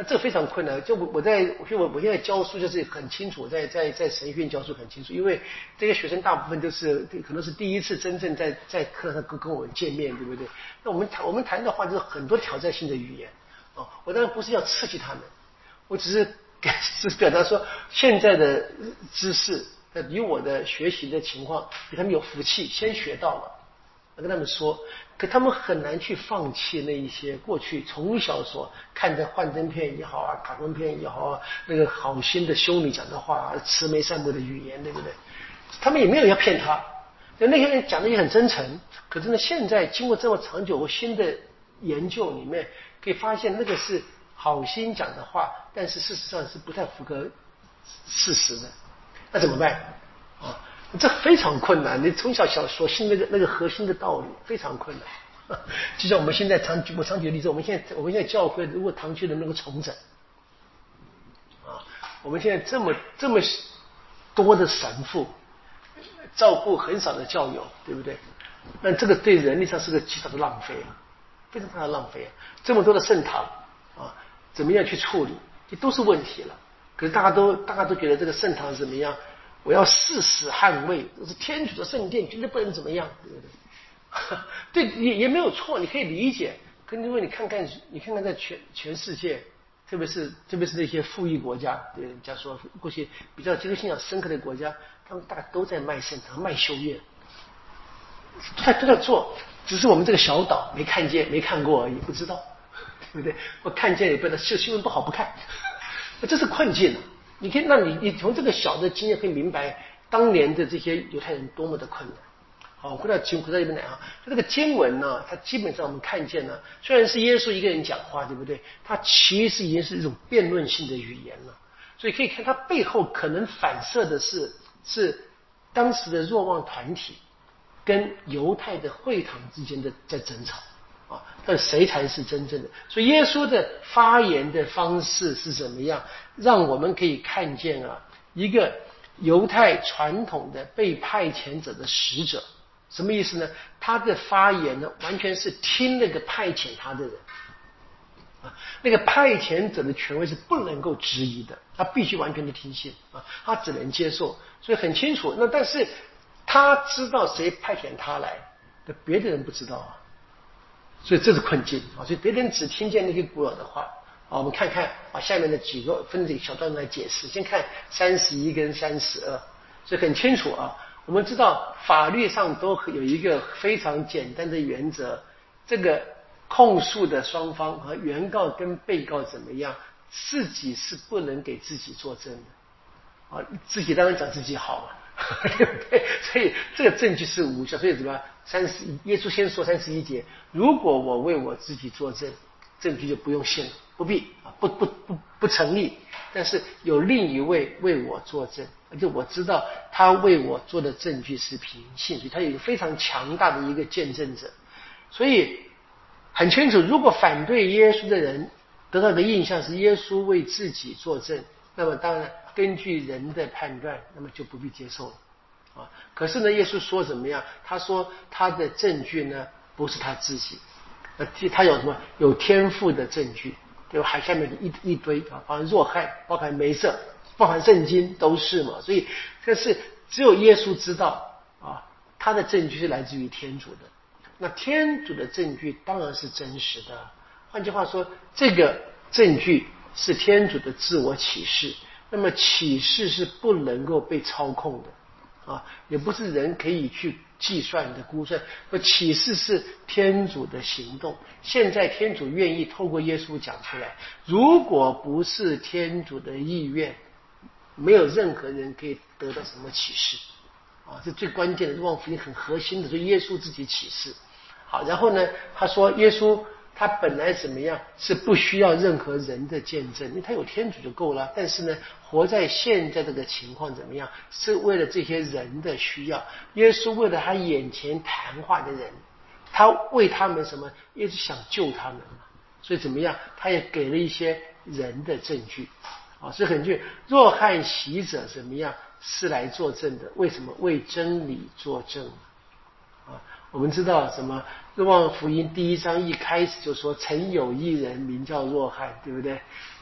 那这个非常困难。就我我在我我我现在教书就是很清楚，在在在神学院教书很清楚，因为这些学生大部分都是可能是第一次真正在在课上跟跟我们见面，对不对？那我们谈我们谈的话就是很多挑战性的语言哦。我当然不是要刺激他们，我只是只是表达说现在的知识比我的学习的情况比他们有福气，先学到了。跟他们说，可他们很难去放弃那一些过去从小所看的幻灯片也好啊，卡通片也好啊，那个好心的修女讲的话，慈眉善目的语言，对不对？他们也没有要骗他，那些人讲的也很真诚。可是呢，现在经过这么长久新的研究里面，可以发现那个是好心讲的话，但是事实上是不太符合事实的。那怎么办啊？这非常困难，你从小小所信那个那个核心的道理非常困难。就像我们现在常举我常举的例子，我们现在我们现在教会如果堂区能够重整啊，我们现在这么这么多的神父照顾很少的教友，对不对？那这个对人力上是个极大的浪费啊，非常大的浪费啊！这么多的圣堂啊，怎么样去处理，这都是问题了。可是大家都大家都觉得这个圣堂怎么样？我要誓死捍卫，这是天主的圣殿，绝对不能怎么样，对不对？对，也也没有错，你可以理解。可是因为你看看，你看看在全全世界，特别是特别是那些富裕国家，对，假如说过去比较基督信仰深刻的国家，他们大家都在卖圣堂、卖修院，都在都在做，只是我们这个小岛没看见、没看过而已，不知道，对不对？我看见也不能，新新闻不好不看，这是困境。你可以，那你你从这个小的经验可以明白当年的这些犹太人多么的困难。好，回到经回到这边来啊，这个经文呢，它基本上我们看见呢，虽然是耶稣一个人讲话，对不对？它其实已经是一种辩论性的语言了，所以可以看它背后可能反射的是是当时的若望团体跟犹太的会堂之间的在争吵。啊，但谁才是真正的？所以耶稣的发言的方式是怎么样，让我们可以看见啊，一个犹太传统的被派遣者的使者，什么意思呢？他的发言呢，完全是听那个派遣他的人啊，那个派遣者的权威是不能够质疑的，他必须完全的听信啊，他只能接受，所以很清楚。那但是他知道谁派遣他来，别的人不知道啊。所以这是困境啊！所以别人只听见那些古老的话啊。我们看看啊，下面的几个分这个小段来解释。先看三十一跟三十二，所以很清楚啊。我们知道法律上都有一个非常简单的原则，这个控诉的双方和原告跟被告怎么样，自己是不能给自己作证的啊。自己当然讲自己好嘛。对不对？所以这个证据是无效。所以什么？三十一，耶稣先说三十一节：如果我为我自己作证，证据就不用信了，不必啊，不不不不成立。但是有另一位为我作证，而且我知道他为我做的证据是凭信，所以他有一个非常强大的一个见证者。所以很清楚，如果反对耶稣的人得到的印象是耶稣为自己作证，那么当然根据人的判断，那么就不必接受了啊。可是呢，耶稣说怎么样？他说他的证据呢不是他自己，呃，他有什么？有天赋的证据，对吧？海下面一一堆啊，包含若翰，包含梅瑟，包含圣经都是嘛。所以这是只有耶稣知道啊，他的证据是来自于天主的。那天主的证据当然是真实的。换句话说，这个证据是天主的自我启示。那么启示是不能够被操控的啊，也不是人可以去计算的估算。而启示是天主的行动。现在天主愿意透过耶稣讲出来，如果不是天主的意愿，没有任何人可以得到什么启示啊，这最关键的。若望福音很核心的，所以耶稣自己启示。好，然后呢，他说耶稣他本来怎么样是不需要任何人的见证，因为他有天主就够了。但是呢，活在现在这个情况怎么样，是为了这些人的需要。耶稣为了他眼前谈话的人，他为他们什么？耶稣想救他们嘛。所以怎么样，他也给了一些人的证据啊。所以很句若翰洗者怎么样是来作证的？为什么？为真理作证啊。我们知道什么？若望福音第一章一开始就说曾有一人名叫若翰，对不对？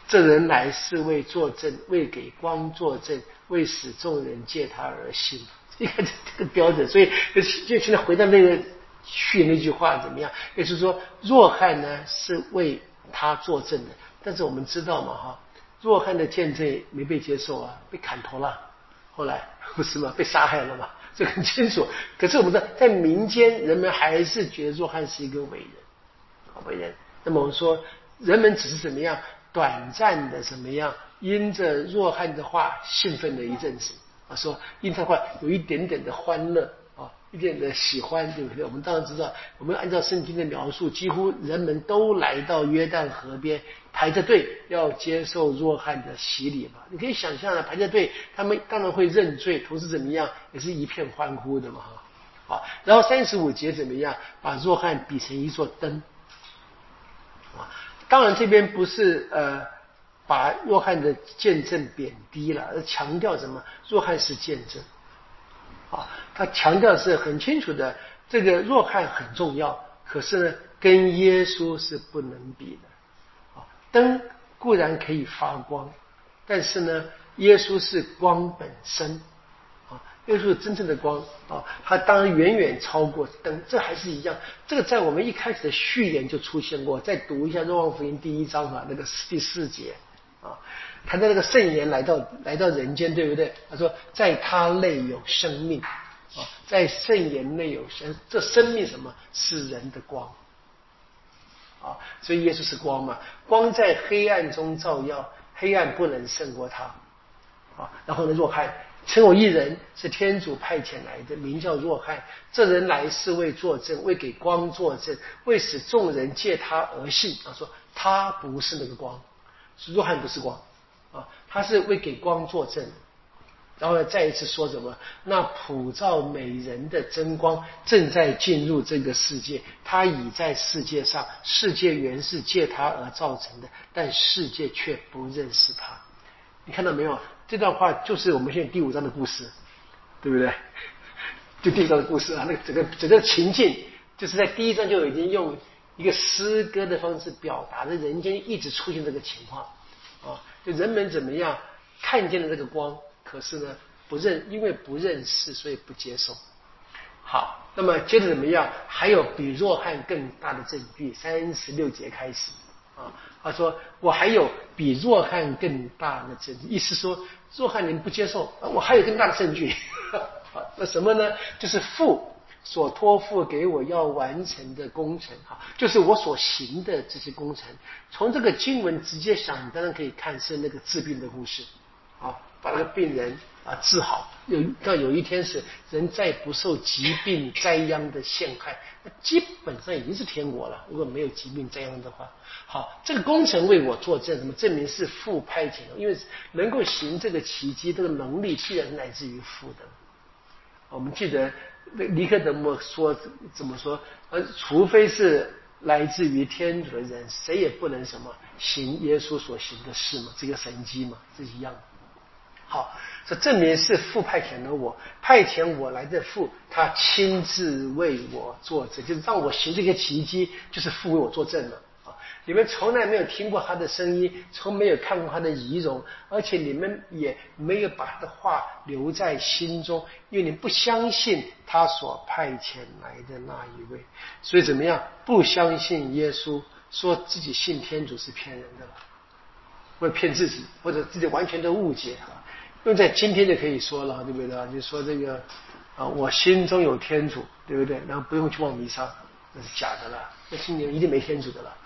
这人来是为作证，为给光作证，为使众人借他而信。你看这个标准，所以就现在回到那个序那句话怎么样？也就是说，若翰呢是为他作证的，但是我们知道嘛哈，若翰的见证没被接受啊，被砍头了，后来不是吗？被杀害了嘛，这很清楚。可是我们知道，在民间人们还是觉得若翰是一个伟人，伟人。那么我们说，人们只是怎么样？短暂的怎么样？因着若翰的话兴奋了一阵子啊，说因他的话有一点点的欢乐啊，一点的喜欢，对不对？我们当然知道，我们按照圣经的描述，几乎人们都来到约旦河边排着队要接受若翰的洗礼嘛。你可以想象啊，排着队，他们当然会认罪，同时怎么样，也是一片欢呼的嘛哈。啊，然后三十五节怎么样？把若翰比成一座灯啊。当然，这边不是呃把若翰的见证贬低了，而强调什么？若翰是见证啊，他强调是很清楚的，这个若翰很重要，可是呢，跟耶稣是不能比的啊。灯固然可以发光，但是呢，耶稣是光本身啊，耶稣是真正的光啊，它当然远远超过灯，这还是一样。这个在我们一开始的序言就出现过，再读一下《若望福音》第一章啊，那个第四节啊，谈到那个圣言来到来到人间，对不对？他说，在他内有生命啊，在圣言内有生，这生命什么？是人的光啊，所以耶稣是光嘛，光在黑暗中照耀，黑暗不能胜过他啊。然后呢，若翰称我一人，是天主派遣来的，名叫若翰。这人来是为作证，为给光作证，为使众人借他而信。他说他不是那个光，是若翰不是光啊，他是为给光作证。然后呢，再一次说什么？那普照美人的真光正在进入这个世界，他已在世界上，世界原是借他而造成的，但世界却不认识他。你看到没有？这段话就是我们现在第五章的故事，对不对？就第五章的故事啊，那个整个整个情境，就是在第一章就已经用一个诗歌的方式表达的，人间一直出现这个情况啊，就人们怎么样看见了这个光，可是呢不认，因为不认识，所以不接受。好，那么接着怎么样？还有比若翰更大的证据，三十六节开始。啊，他说我还有比若翰更大的证据，意思说若翰您不接受，我还有更大的证据。啊，那什么呢？就是父所托付给我要完成的工程，哈，就是我所行的这些工程。从这个经文直接想，当然可以看是那个治病的故事，啊，把那个病人啊治好。有到有一天是人再不受疾病灾殃的陷害，那基本上已经是天国了。如果没有疾病灾殃的话，好，这个工程为我作证，什么证明是父派遣的？因为能够行这个奇迹，这个能力必然是来自于父的。我们记得尼科德莫说怎么说？呃，除非是来自于天主的人，谁也不能什么行耶稣所行的事嘛，这个神迹嘛，是一样的。好，这证明是父派遣了我，派遣我来的父，他亲自为我作证，就是让我行这个奇迹，就是父为我作证了啊！你们从来没有听过他的声音，从没有看过他的仪容，而且你们也没有把他的话留在心中，因为你不相信他所派遣来的那一位，所以怎么样？不相信耶稣，说自己信天主是骗人的了，或者骗自己，或者自己完全的误解啊！用在今天就可以说了，对不对？就说这个啊，我心中有天主，对不对？然后不用去望弥撒，那是假的了，那心里一定没天主的了。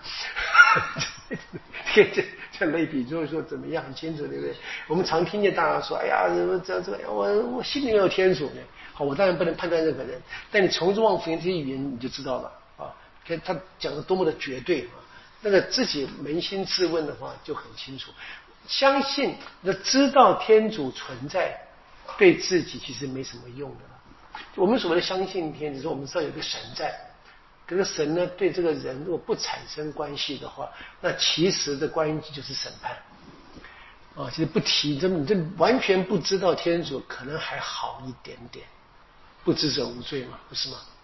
这这这类比就是说怎么样很清楚，对不对？我们常听见大家说，哎呀，这这这，我我心里没有天主呢。好，我当然不能判断任何人，但你从若望福音这些语言你就知道了啊，看他讲的多么的绝对啊。那个自己扪心自问的话就很清楚。相信那知道天主存在，对自己其实没什么用的了。我们所谓的相信天主，说我们知道有个神在，这个神呢对这个人如果不产生关系的话，那其实的关系就是审判。啊，其实不提，这你这完全不知道天主，可能还好一点点，不知者无罪嘛，不是吗？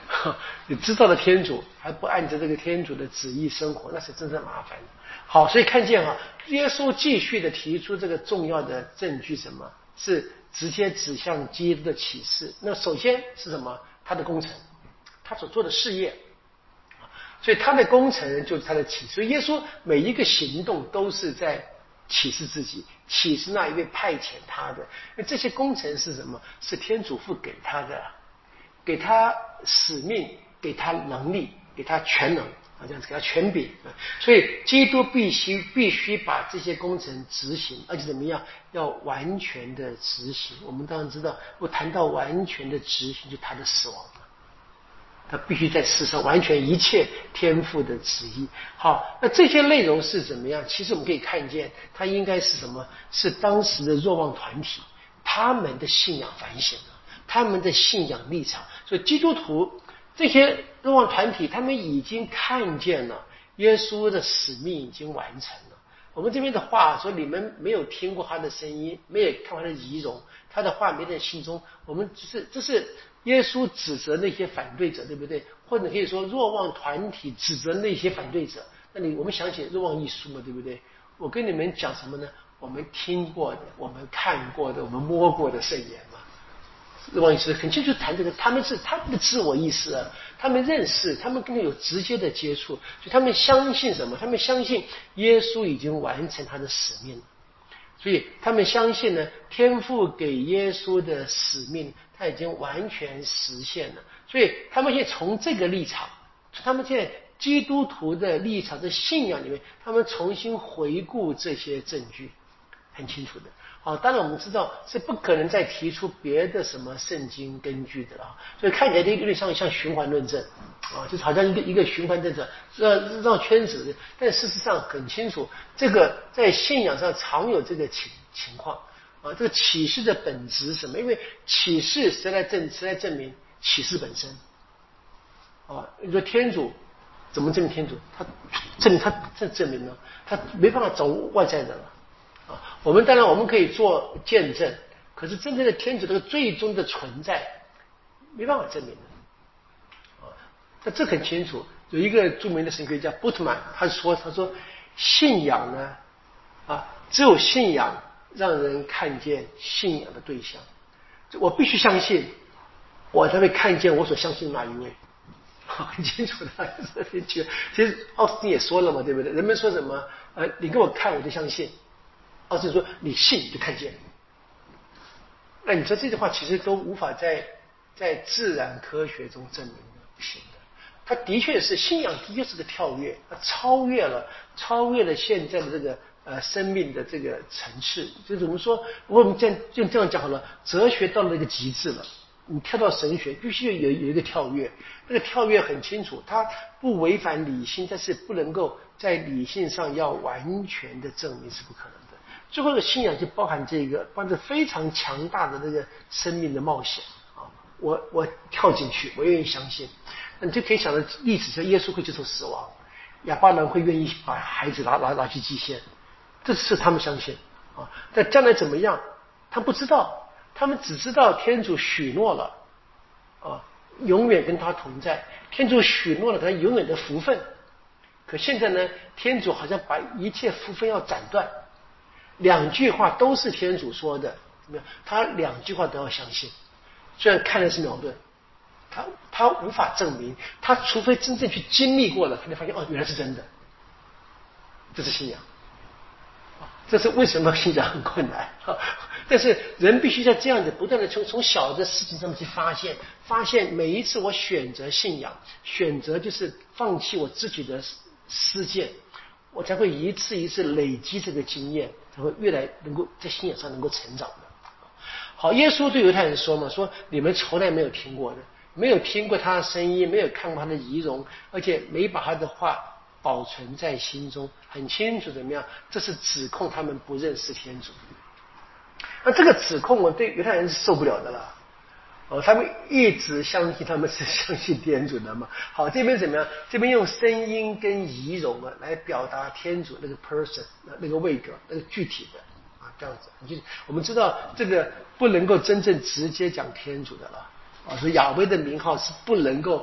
你知道了天主还不按着这个天主的旨意生活，那是真正麻烦的。好，所以看见哈，耶稣继续的提出这个重要的证据，什么是直接指向基督的启示？那首先是什么？他的工程，他所做的事业。所以他的工程就是他的启示。所以耶稣每一个行动都是在启示自己，启示那一位派遣他的。那这些工程是什么？是天主父给他的，给他使命，给他能力，给他全能啊，这样子给他权柄。所以基督必须必须把这些工程执行，而且怎么样？要完全的执行。我们当然知道，我谈到完全的执行，就他的死亡。他必须在世上完全一切天父的旨意。好，那这些内容是怎么样？其实我们可以看见，它应该是什么？是当时的若望团体他们的信仰反省了，他们的信仰立场。所以基督徒这些若望团体，他们已经看见了耶稣的使命已经完成了。我们这边的话说，你们没有听过他的声音，没有看过他的仪容，他的话没在心中。我们只是这是耶稣指责那些反对者，对不对？或者可以说若望团体指责那些反对者。那你我们想起若望一书嘛，对不对？我跟你们讲什么呢？我们听过的，我们看过的，我们摸过的圣言嘛。若望一书很清楚谈这个，他们是他们的自我意识啊，他们认识，他们跟你有直接的接触，所以他们相信什么？他们相信耶稣已经完成他的使命了。所以他们相信呢，天父给耶稣的使命他已经完全实现了。所以他们现在从这个立场，他们现在基督徒的立场的信仰里面，他们重新回顾这些证据，很清楚的。好，当然我们知道是不可能再提出别的什么圣经根据的了，所以看起来有点像像循环论证啊，就是好像一个一个循环论证绕绕圈子，但事实上很清楚，这个在信仰上常有这个情情况啊。这个启示的本质是什么？因为启示谁来证谁来证明启示本身啊？你说天主怎么证明天主？他证明他这证明呢？他没办法找外在的了。啊，我们当然我们可以做见证，可是真正的天主这个最终的存在没办法证明的。啊，那这很清楚。有一个著名的神学家布特曼，他说他说信仰呢，啊，只有信仰让人看见信仰的对象。我必须相信，我才会看见我所相信的那一位。很清楚的，其实奥斯汀也说了嘛，对不对？人们说什么？呃，你给我看，我就相信。而是说你信你就看见，那你说这句话其实都无法在在自然科学中证明的，不行的。它的确是信仰，的确是个跳跃，它超越了超越了现在的这个呃生命的这个层次。就是我们说，我们这样就这样讲好了，哲学到了一个极致了，你跳到神学必须有有一个跳跃，那个跳跃很清楚，它不违反理性，但是不能够在理性上要完全的证明是不可能的。最后的信仰就包含这个，包含着非常强大的这个生命的冒险啊！我我跳进去，我愿意相信。那你就可以想到历史上耶稣会接受死亡，亚巴郎会愿意把孩子拿拿拿去祭献，这是他们相信啊。但将来怎么样，他不知道，他们只知道天主许诺了啊，永远跟他同在。天主许诺了他永远的福分，可现在呢，天主好像把一切福分要斩断。两句话都是天主说的，怎么样？他两句话都要相信，虽然看来是矛盾，他他无法证明，他除非真正去经历过了，才能发现哦，原来是真的。这是信仰，这是为什么信仰很困难？但是人必须在这样子不断的从从小的事情上面去发现，发现每一次我选择信仰，选择就是放弃我自己的私见，我才会一次一次累积这个经验。才会越来能够在信仰上能够成长的。好，耶稣对犹太人说嘛，说你们从来没有听过的，没有听过他的声音，没有看过他的仪容，而且没把他的话保存在心中，很清楚怎么样？这是指控他们不认识天主。那这个指控我对犹太人是受不了的了。哦，他们一直相信他们是相信天主的嘛。好，这边怎么样？这边用声音跟仪容啊来表达天主那个 person 那个位格那个具体的啊，这样子。就我们知道这个不能够真正直接讲天主的了啊，所以亚威的名号是不能够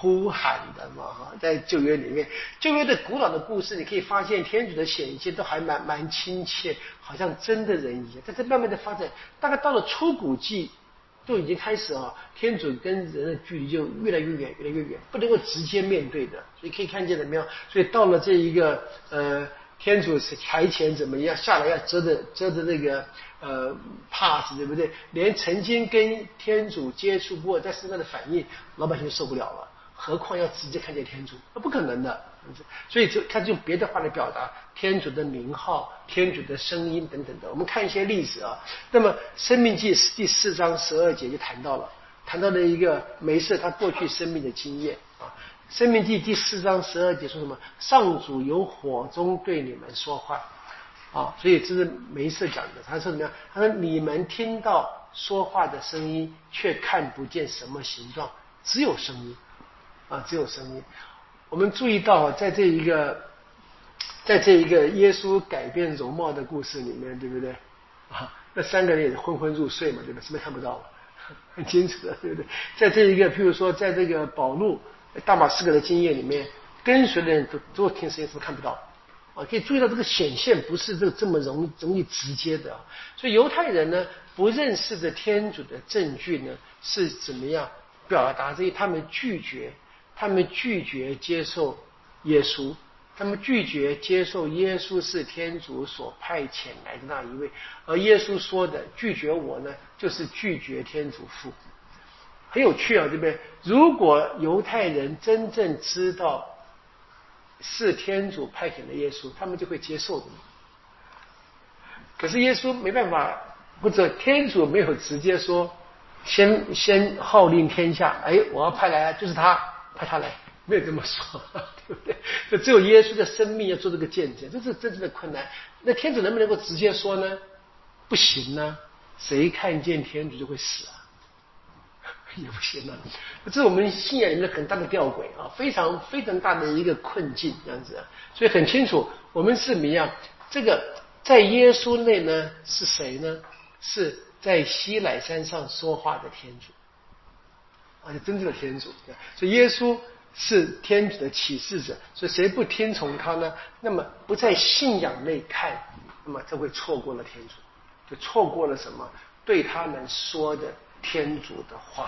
呼喊的嘛哈，在旧约里面，旧约的古老的故事，你可以发现天主的显现都还蛮蛮亲切，好像真的人一样。但是慢慢的发展，大概到了出谷记，就已经开始啊，天主跟人的距离就越来越远，越来越远，不能够直接面对的。所以可以看见怎么样？所以到了这一个呃。天主是台前怎么样下来要遮着遮着那个呃帕子，对不对？连曾经跟天主接触过但是那的反应，老百姓受不了了，何况要直接看见天主，那不可能的。所以就他就用别的话来表达天主的名号、天主的声音等等的。我们看一些例子啊。那么《生命记》第四章十二节就谈到了，谈到了一个梅瑟他过去生命的经验啊。生命记第四章十二节说什么？上主由火中对你们说话啊，所以这是梅瑟讲的。他说怎么样？他说你们听到说话的声音，却看不见什么形状，只有声音啊，只有声音。我们注意到，在这一个，在这一个耶稣改变容貌的故事里面，对不对啊？那三个人也是昏昏入睡嘛，对吧？是不是看不到？很清楚的，对不对？在这一个，譬如说，在这个保禄大马士革的经验里面，跟随的人都都听声音，是不是看不到？啊，可以注意到这个显现不是这这么容容易直接的。所以犹太人呢，不认识的天主的证据呢，是怎么样表达这些？他们拒绝，他们拒绝接受耶稣，他们拒绝接受耶稣是天主所派遣来的那一位。而耶稣说的拒绝我呢，就是拒绝天主父。很有趣啊，对不对？如果犹太人真正知道是天主派遣的耶稣，他们就会接受的。可是耶稣没办法，或者天主没有直接说，先先号令天下，哎，我要派来就是他，派他来，没有这么说，对不对？就只有耶稣的生命要做这个见证，这是真正的困难。那天主能不能够直接说呢？不行呢，谁看见天主就会死啊？也不行啊，这是我们信仰里面很大的吊诡啊，非常非常大的一个困境这样子啊。所以很清楚，我们是怎么样？这个在耶稣内呢是谁呢？是在西乃山上说话的天主，而且真正的天主。所以耶稣是天主的启示者，所以谁不听从他呢？那么不在信仰内看，那么就会错过了天主，就错过了什么？对他们说的天主的话。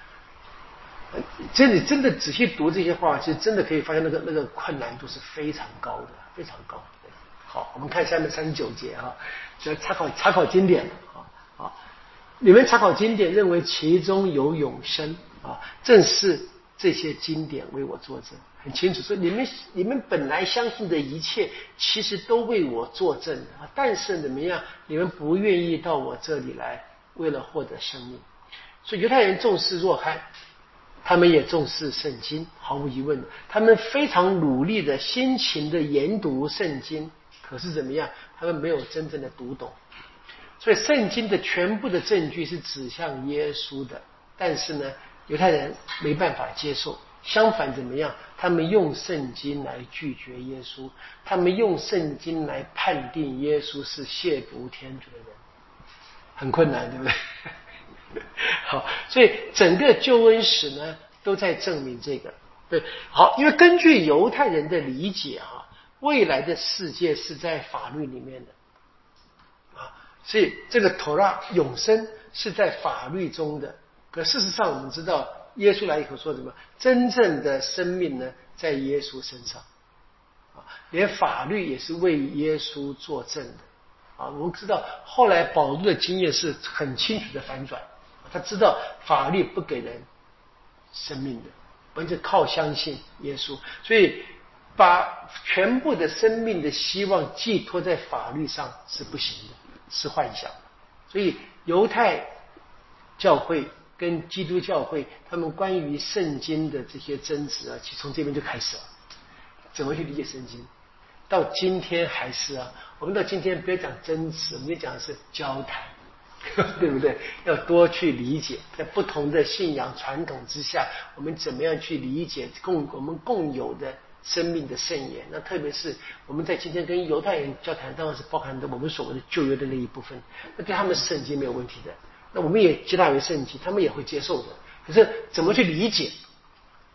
这你真的仔细读这些话，其实真的可以发现那个那个困难度是非常高的，非常高。好，我们看下面三十九节哈，就查考查考经典啊。好，你们查考经典，认为其中有永生啊，正是这些经典为我作证，很清楚说你们你们本来相信的一切，其实都为我作证啊。但是怎么样，你们不愿意到我这里来，为了获得生命。所以犹太人重视若翰，他们也重视圣经，毫无疑问的，他们非常努力的辛勤的研读圣经，可是怎么样，他们没有真正的读懂。所以圣经的全部的证据是指向耶稣的，但是呢，犹太人没办法接受。相反怎么样，他们用圣经来拒绝耶稣，他们用圣经来判定耶稣是亵渎天主的人，很困难，对不对？好，所以整个救恩史呢都在证明这个。对，好，因为根据犹太人的理解啊，未来的世界是在法律里面的啊，所以这个 Torah 永生是在法律中的。可事实上我们知道，耶稣来以后说什么？真正的生命呢，在耶稣身上啊，连法律也是为耶稣作证的啊。我们知道后来保罗的经验是很清楚的反转。他知道法律不给人生命的，完全靠相信耶稣，所以把全部的生命的希望寄托在法律上是不行的，是幻想。所以犹太教会跟基督教会他们关于圣经的这些争执啊，其实从这边就开始了。怎么去理解圣经？到今天还是啊，我们到今天不要讲争执，我们就讲的是交谈。对不对？要多去理解，在不同的信仰传统之下，我们怎么样去理解共我们共有的生命的圣言？那特别是我们在今天跟犹太人交谈，当然是包含的我们所谓的旧约的那一部分。那对他们圣经没有问题的，那我们也接纳为圣经，他们也会接受的。可是怎么去理解？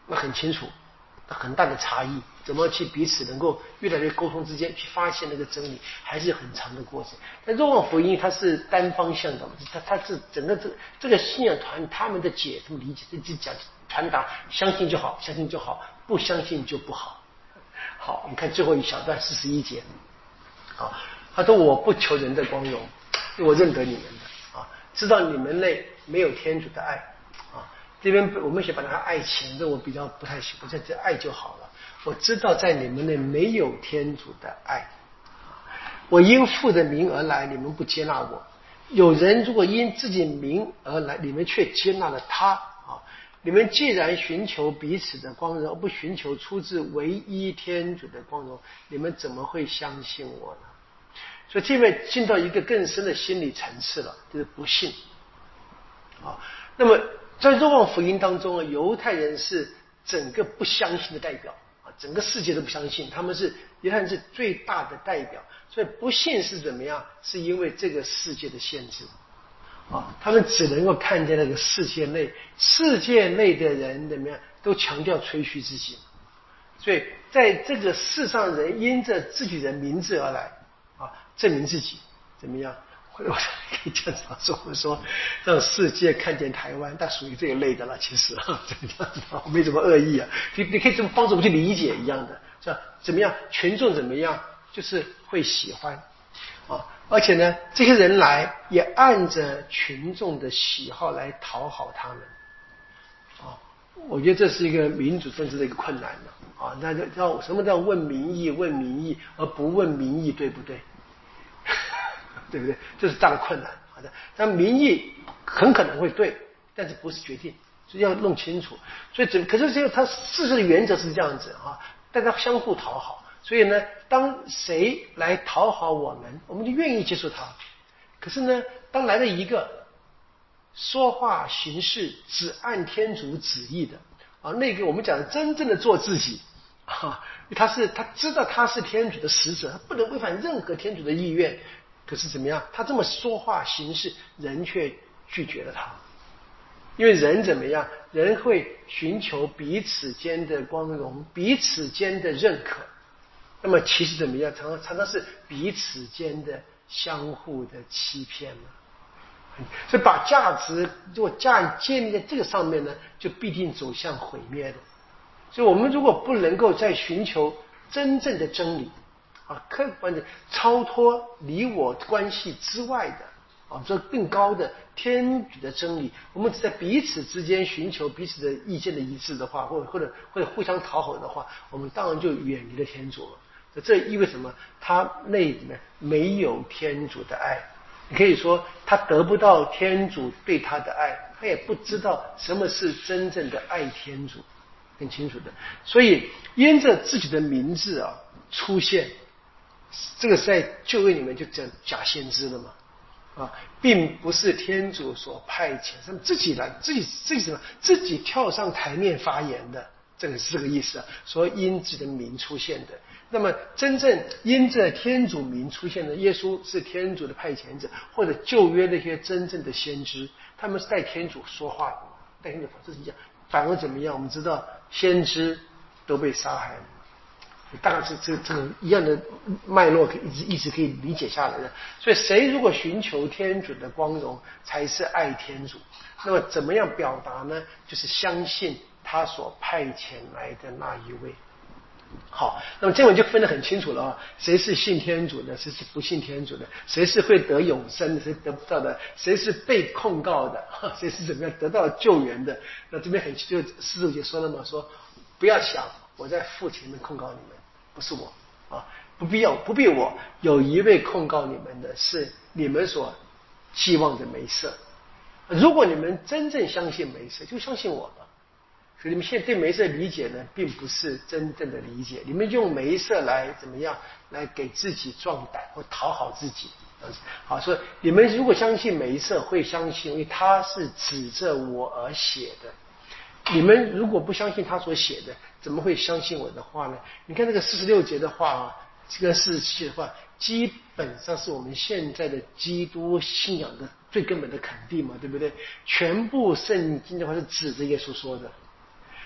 那很清楚，很大的差异，怎么去彼此能够越来越沟通之间去发现那个真理，还是很长的过程。但若望福音它是单方向的，它它是整个这这个信仰团他们的解他们理解就讲传达，相信就好，相信就好，不相信就不好。好，我们看最后一小段四十一节，好，他说我不求人的光荣，我认得你们的啊，知道你们内没有天主的爱啊。这边我们写把它爱情，这我比较不太喜欢，这这爱就好了。我知道在你们内没有天主的爱，我因父的名而来，你们不接纳我；有人如果因自己名而来，你们却接纳了他啊。你们既然寻求彼此的光荣，而不寻求出自唯一天主的光荣，你们怎么会相信我呢？所以这边进到一个更深的心理层次了，就是不信啊。那么在若望福音当中，犹太人是整个不相信的代表啊，整个世界都不相信，他们是犹太人是最大的代表。所以不信是怎么样？是因为这个世界的限制啊，他们只能够看见那个世界内，世界内的人怎么样，都强调吹嘘自己。所以在这个世上人因着自己的名字而来啊，证明自己怎么样？我可以这样子说，我说让世界看见台湾，但属于这一类的了。其实怎么样子，我没什么恶意啊，你你可以这么帮助我们去理解一样的，是吧？怎么样？群众怎么样？就是会喜欢啊。而且呢，这些人来也按着群众的喜好来讨好他们啊。我觉得这是一个民主政治的一个困难了啊。那叫什么叫问民意？问民意而不问民意，对不对？对不对？这是大的困难。好的，但民意很可能会对，但是不是决定，所以要弄清楚。所以，可是这个它事实的原则是这样子啊，大家相互讨好。所以呢，当谁来讨好我们，我们就愿意接受他。可是呢，当来了一个说话行事只按天主旨意的啊，那个我们讲的真正的做自己啊，他是他知道他是天主的使者，他不能违反任何天主的意愿。可是怎么样？他这么说话行事，人却拒绝了他。因为人怎么样？人会寻求彼此间的光荣，彼此间的认可。那么其实怎么样？常常常常是彼此间的相互的欺骗了。所以把价值如果价建立在这个上面呢，就必定走向毁灭的。所以我们如果不能够再寻求真正的真理啊，客观的超脱离我关系之外的啊，这更高的天主的真理，我们只在彼此之间寻求彼此的意见的一致的话，或者或者或者互相讨好的话，我们当然就远离了天主了。这意味着什么？他内里面没有天主的爱，你可以说他得不到天主对他的爱，他也不知道什么是真正的爱天主，很清楚的。所以因着自己的名字啊出现，这个在旧约里面就讲假先知了嘛，啊，并不是天主所派遣，他们自己来，自己自己什么，自己跳上台面发言的，这个是这个意思啊。所以因自己的名出现的。那么真正因着天主名出现的耶稣是天主的派遣者，或者旧约那些真正的先知，他们是带天主说话的，带天主这是一样。反而怎么样？我们知道先知都被杀害了，大概是这这个一样的脉络，可以一直一直可以理解下来的。所以谁如果寻求天主的光荣，才是爱天主。那么怎么样表达呢？就是相信他所派遣来的那一位。好，那么这文就分得很清楚了啊，谁是信天主的，谁是不信天主的，谁是会得永生的，谁得不到的，谁是被控告的，谁是怎么样得到救援的。那这边很就四十五节说了嘛，说不要想我在父前面控告你们，不是我啊，不必要不必我，有一位控告你们的是你们所寄望的梅瑟。如果你们真正相信梅瑟，就相信我吧。所以你们现在对梅瑟理解呢，并不是真正的理解。你们用梅瑟来怎么样，来给自己壮胆或讨好自己。好，所以你们如果相信梅瑟，会相信，因为他是指着我而写的。你们如果不相信他所写的，怎么会相信我的话呢？你看这个四十六节的话啊，这个四十七的话，基本上是我们现在的基督信仰的最根本的肯定嘛，对不对？全部圣经的话是指着耶稣说的。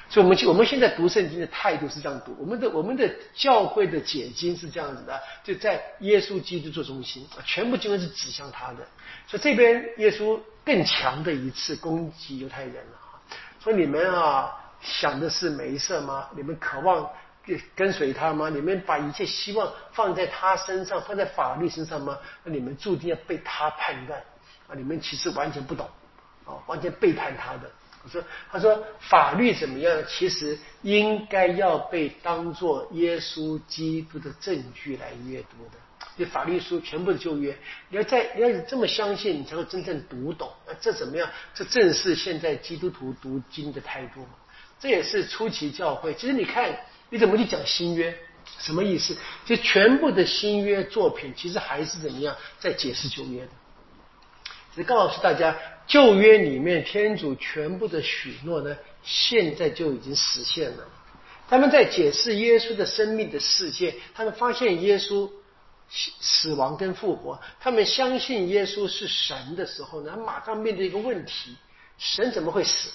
所以我们我们现在读圣经的态度是这样读，我们的我们的教会的解经是这样子的，就在耶稣基督做中心，全部经文是指向他的。所以这边耶稣更强的一次攻击犹太人了啊，说你们啊想的是梅瑟吗？你们渴望跟随他吗？你们把一切希望放在他身上，放在法律身上吗？那你们注定要被他判断啊！你们其实完全不懂啊，完全背叛他的。我说，他说法律怎么样？其实应该要被当作耶稣基督的证据来阅读的。这法律书全部的旧约，你要在你要这么相信，你才会真正读懂。那这怎么样？这正是现在基督徒读经的态度嘛。这也是初期教会。其实你看，你怎么去讲新约？什么意思？就全部的新约作品，其实还是怎么样在解释旧约的。只告诉大家，旧约里面天主全部的许诺呢，现在就已经实现了。他们在解释耶稣的生命的世界，他们发现耶稣死亡跟复活，他们相信耶稣是神的时候呢，他马上面对一个问题：神怎么会死？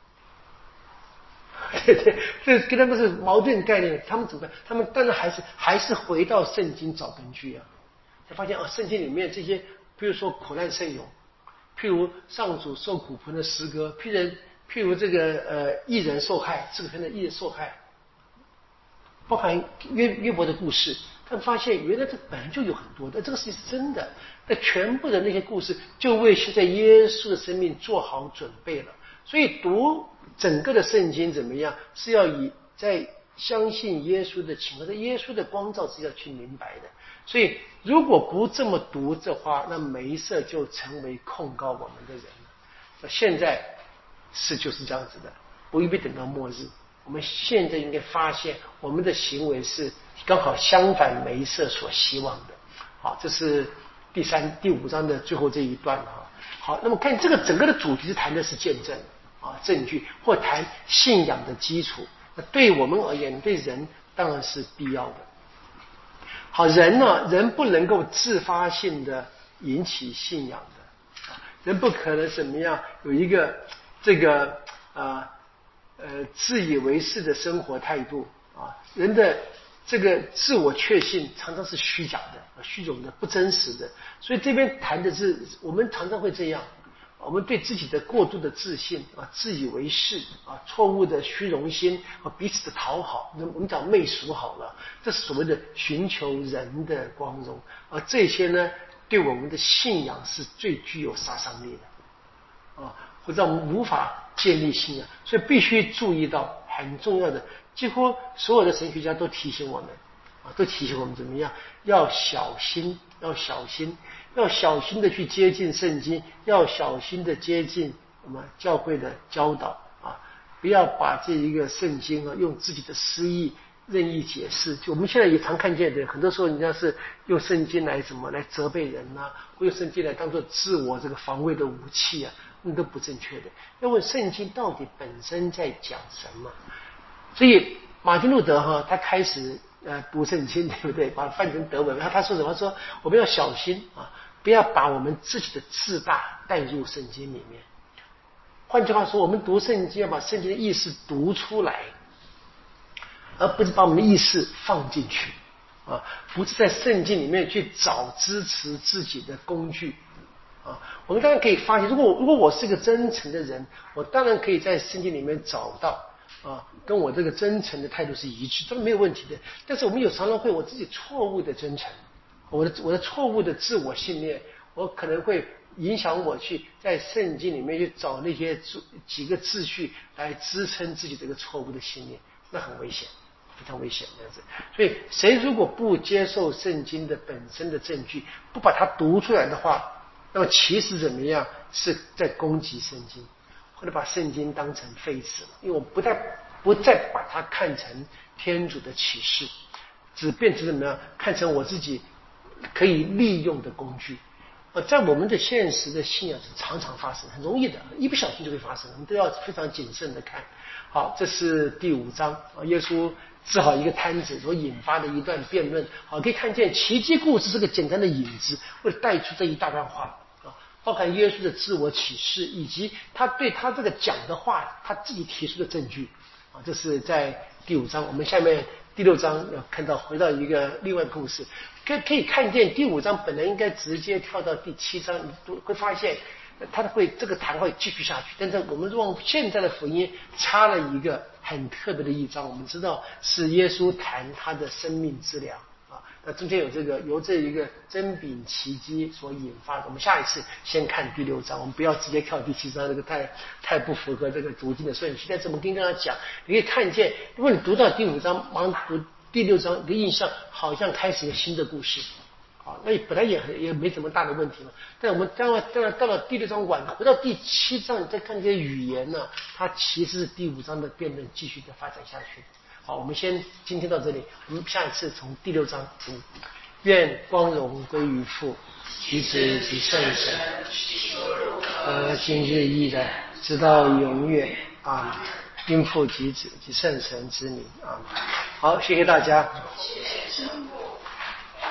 对对，这跟他们是矛盾概念。他们怎么办？他们当然还是还是回到圣经找根据啊，才发现哦，圣经里面这些，比如说苦难圣咏。譬如上主受苦盆的诗歌，譬如譬如这个呃义人受害，这个篇的义人受害，包含约约伯的故事，他们发现原来这本来就有很多的，这个事情是真的。那全部的那些故事就为现在耶稣的生命做好准备了。所以读整个的圣经怎么样，是要以在相信耶稣的情况，在耶稣的光照是要去明白的。所以如果不这么读的话，那梅瑟就成为控告我们的人了。现在是就是这样子的，不必等到末日。我们现在应该发现，我们的行为是刚好相反梅瑟所希望的。好，这是第三、第五章的最后这一段哈。好，那么看这个整个的主题是谈的是见证啊、证据，或谈信仰的基础。那对我们而言，对人当然是必要的。好，人呢，人不能够自发性的引起信仰的，人不可能怎么样有一个这个啊 呃, 呃自以为是的生活态度啊，人的这个自我确信常常是虚假的、虚荣的、不真实的。所以这边谈的是，我们常常会这样。我们对自己的过度的自信啊、自以为是啊、错误的虚荣心啊、彼此的讨好，我们讲媚俗好了，这是所谓的寻求人的光荣，而这些呢，对我们的信仰是最具有杀伤力的啊，或者我们无法建立信仰，所以必须注意到很重要的，几乎所有的神学家都提醒我们啊，都提醒我们怎么样，要小心，要小心。要小心的去接近圣经，要小心的接近我们教会的教导啊！不要把这一个圣经啊用自己的私意任意解释。就我们现在也常看见的，很多时候人家是用圣经来什么来责备人呐、啊，或用圣经来当做自我这个防卫的武器啊，那都不正确的。要问圣经到底本身在讲什么？所以马丁路德哈，他开始呃读圣经，对不对？把它翻成德文，他他说什么？他说我们要小心啊！不要把我们自己的自大带入圣经里面。换句话说，我们读圣经要把圣经的意思读出来，而不是把我们的意思放进去啊！不是在圣经里面去找支持自己的工具啊！我们当然可以发现，如果如果我是一个真诚的人，我当然可以在圣经里面找到啊，跟我这个真诚的态度是一致，这是没有问题的。但是我们有常常会我自己错误的真诚。我的我的错误的自我信念，我可能会影响我去在圣经里面去找那些几个秩序来支撑自己这个错误的信念，那很危险，非常危险这样子。所以，谁如果不接受圣经的本身的证据，不把它读出来的话，那么其实怎么样是在攻击圣经，或者把圣经当成废纸了。因为我不再不再把它看成天主的启示，只变成怎么样看成我自己可以利用的工具。呃，在我们的现实的信仰是常常发生，很容易的，一不小心就会发生，我们都要非常谨慎的看。好，这是第五章啊，耶稣治好一个摊子所引发的一段辩论。好，可以看见奇迹故事是个简单的引子，会带出这一大段话啊，包含耶稣的自我启示，以及他对他这个讲的话他自己提出的证据啊，这是在第五章。我们下面第六章要看到回到一个另外的故事，可可以看见第五章本来应该直接跳到第七章，你都会发现他会这个谈会继续下去，但是我们用现在的福音插了一个很特别的一章，我们知道是耶稣谈他的生命之粮。那中间有这个由这一个真饼奇迹所引发的，我们下一次先看第六章，我们不要直接跳第七章，这个太太不符合这个读经的顺序。但是我们跟大家讲，你可以看见，如果你读到第五章，马上读第六章，你的印象好像开始一个新的故事，好，那本来也也没什么大的问题嘛。但我们当然当然到了第六章晚，回到第七章，你再看这些语言呢，它其实是第五章的辩论继续的发展下去。好，我们先今天到这里，我们下一次从第六章读。愿光荣归于父、及子及圣神，和今日依然，直到永远。阿们。因父及子及圣神之名。阿们。好，谢谢大家。谢谢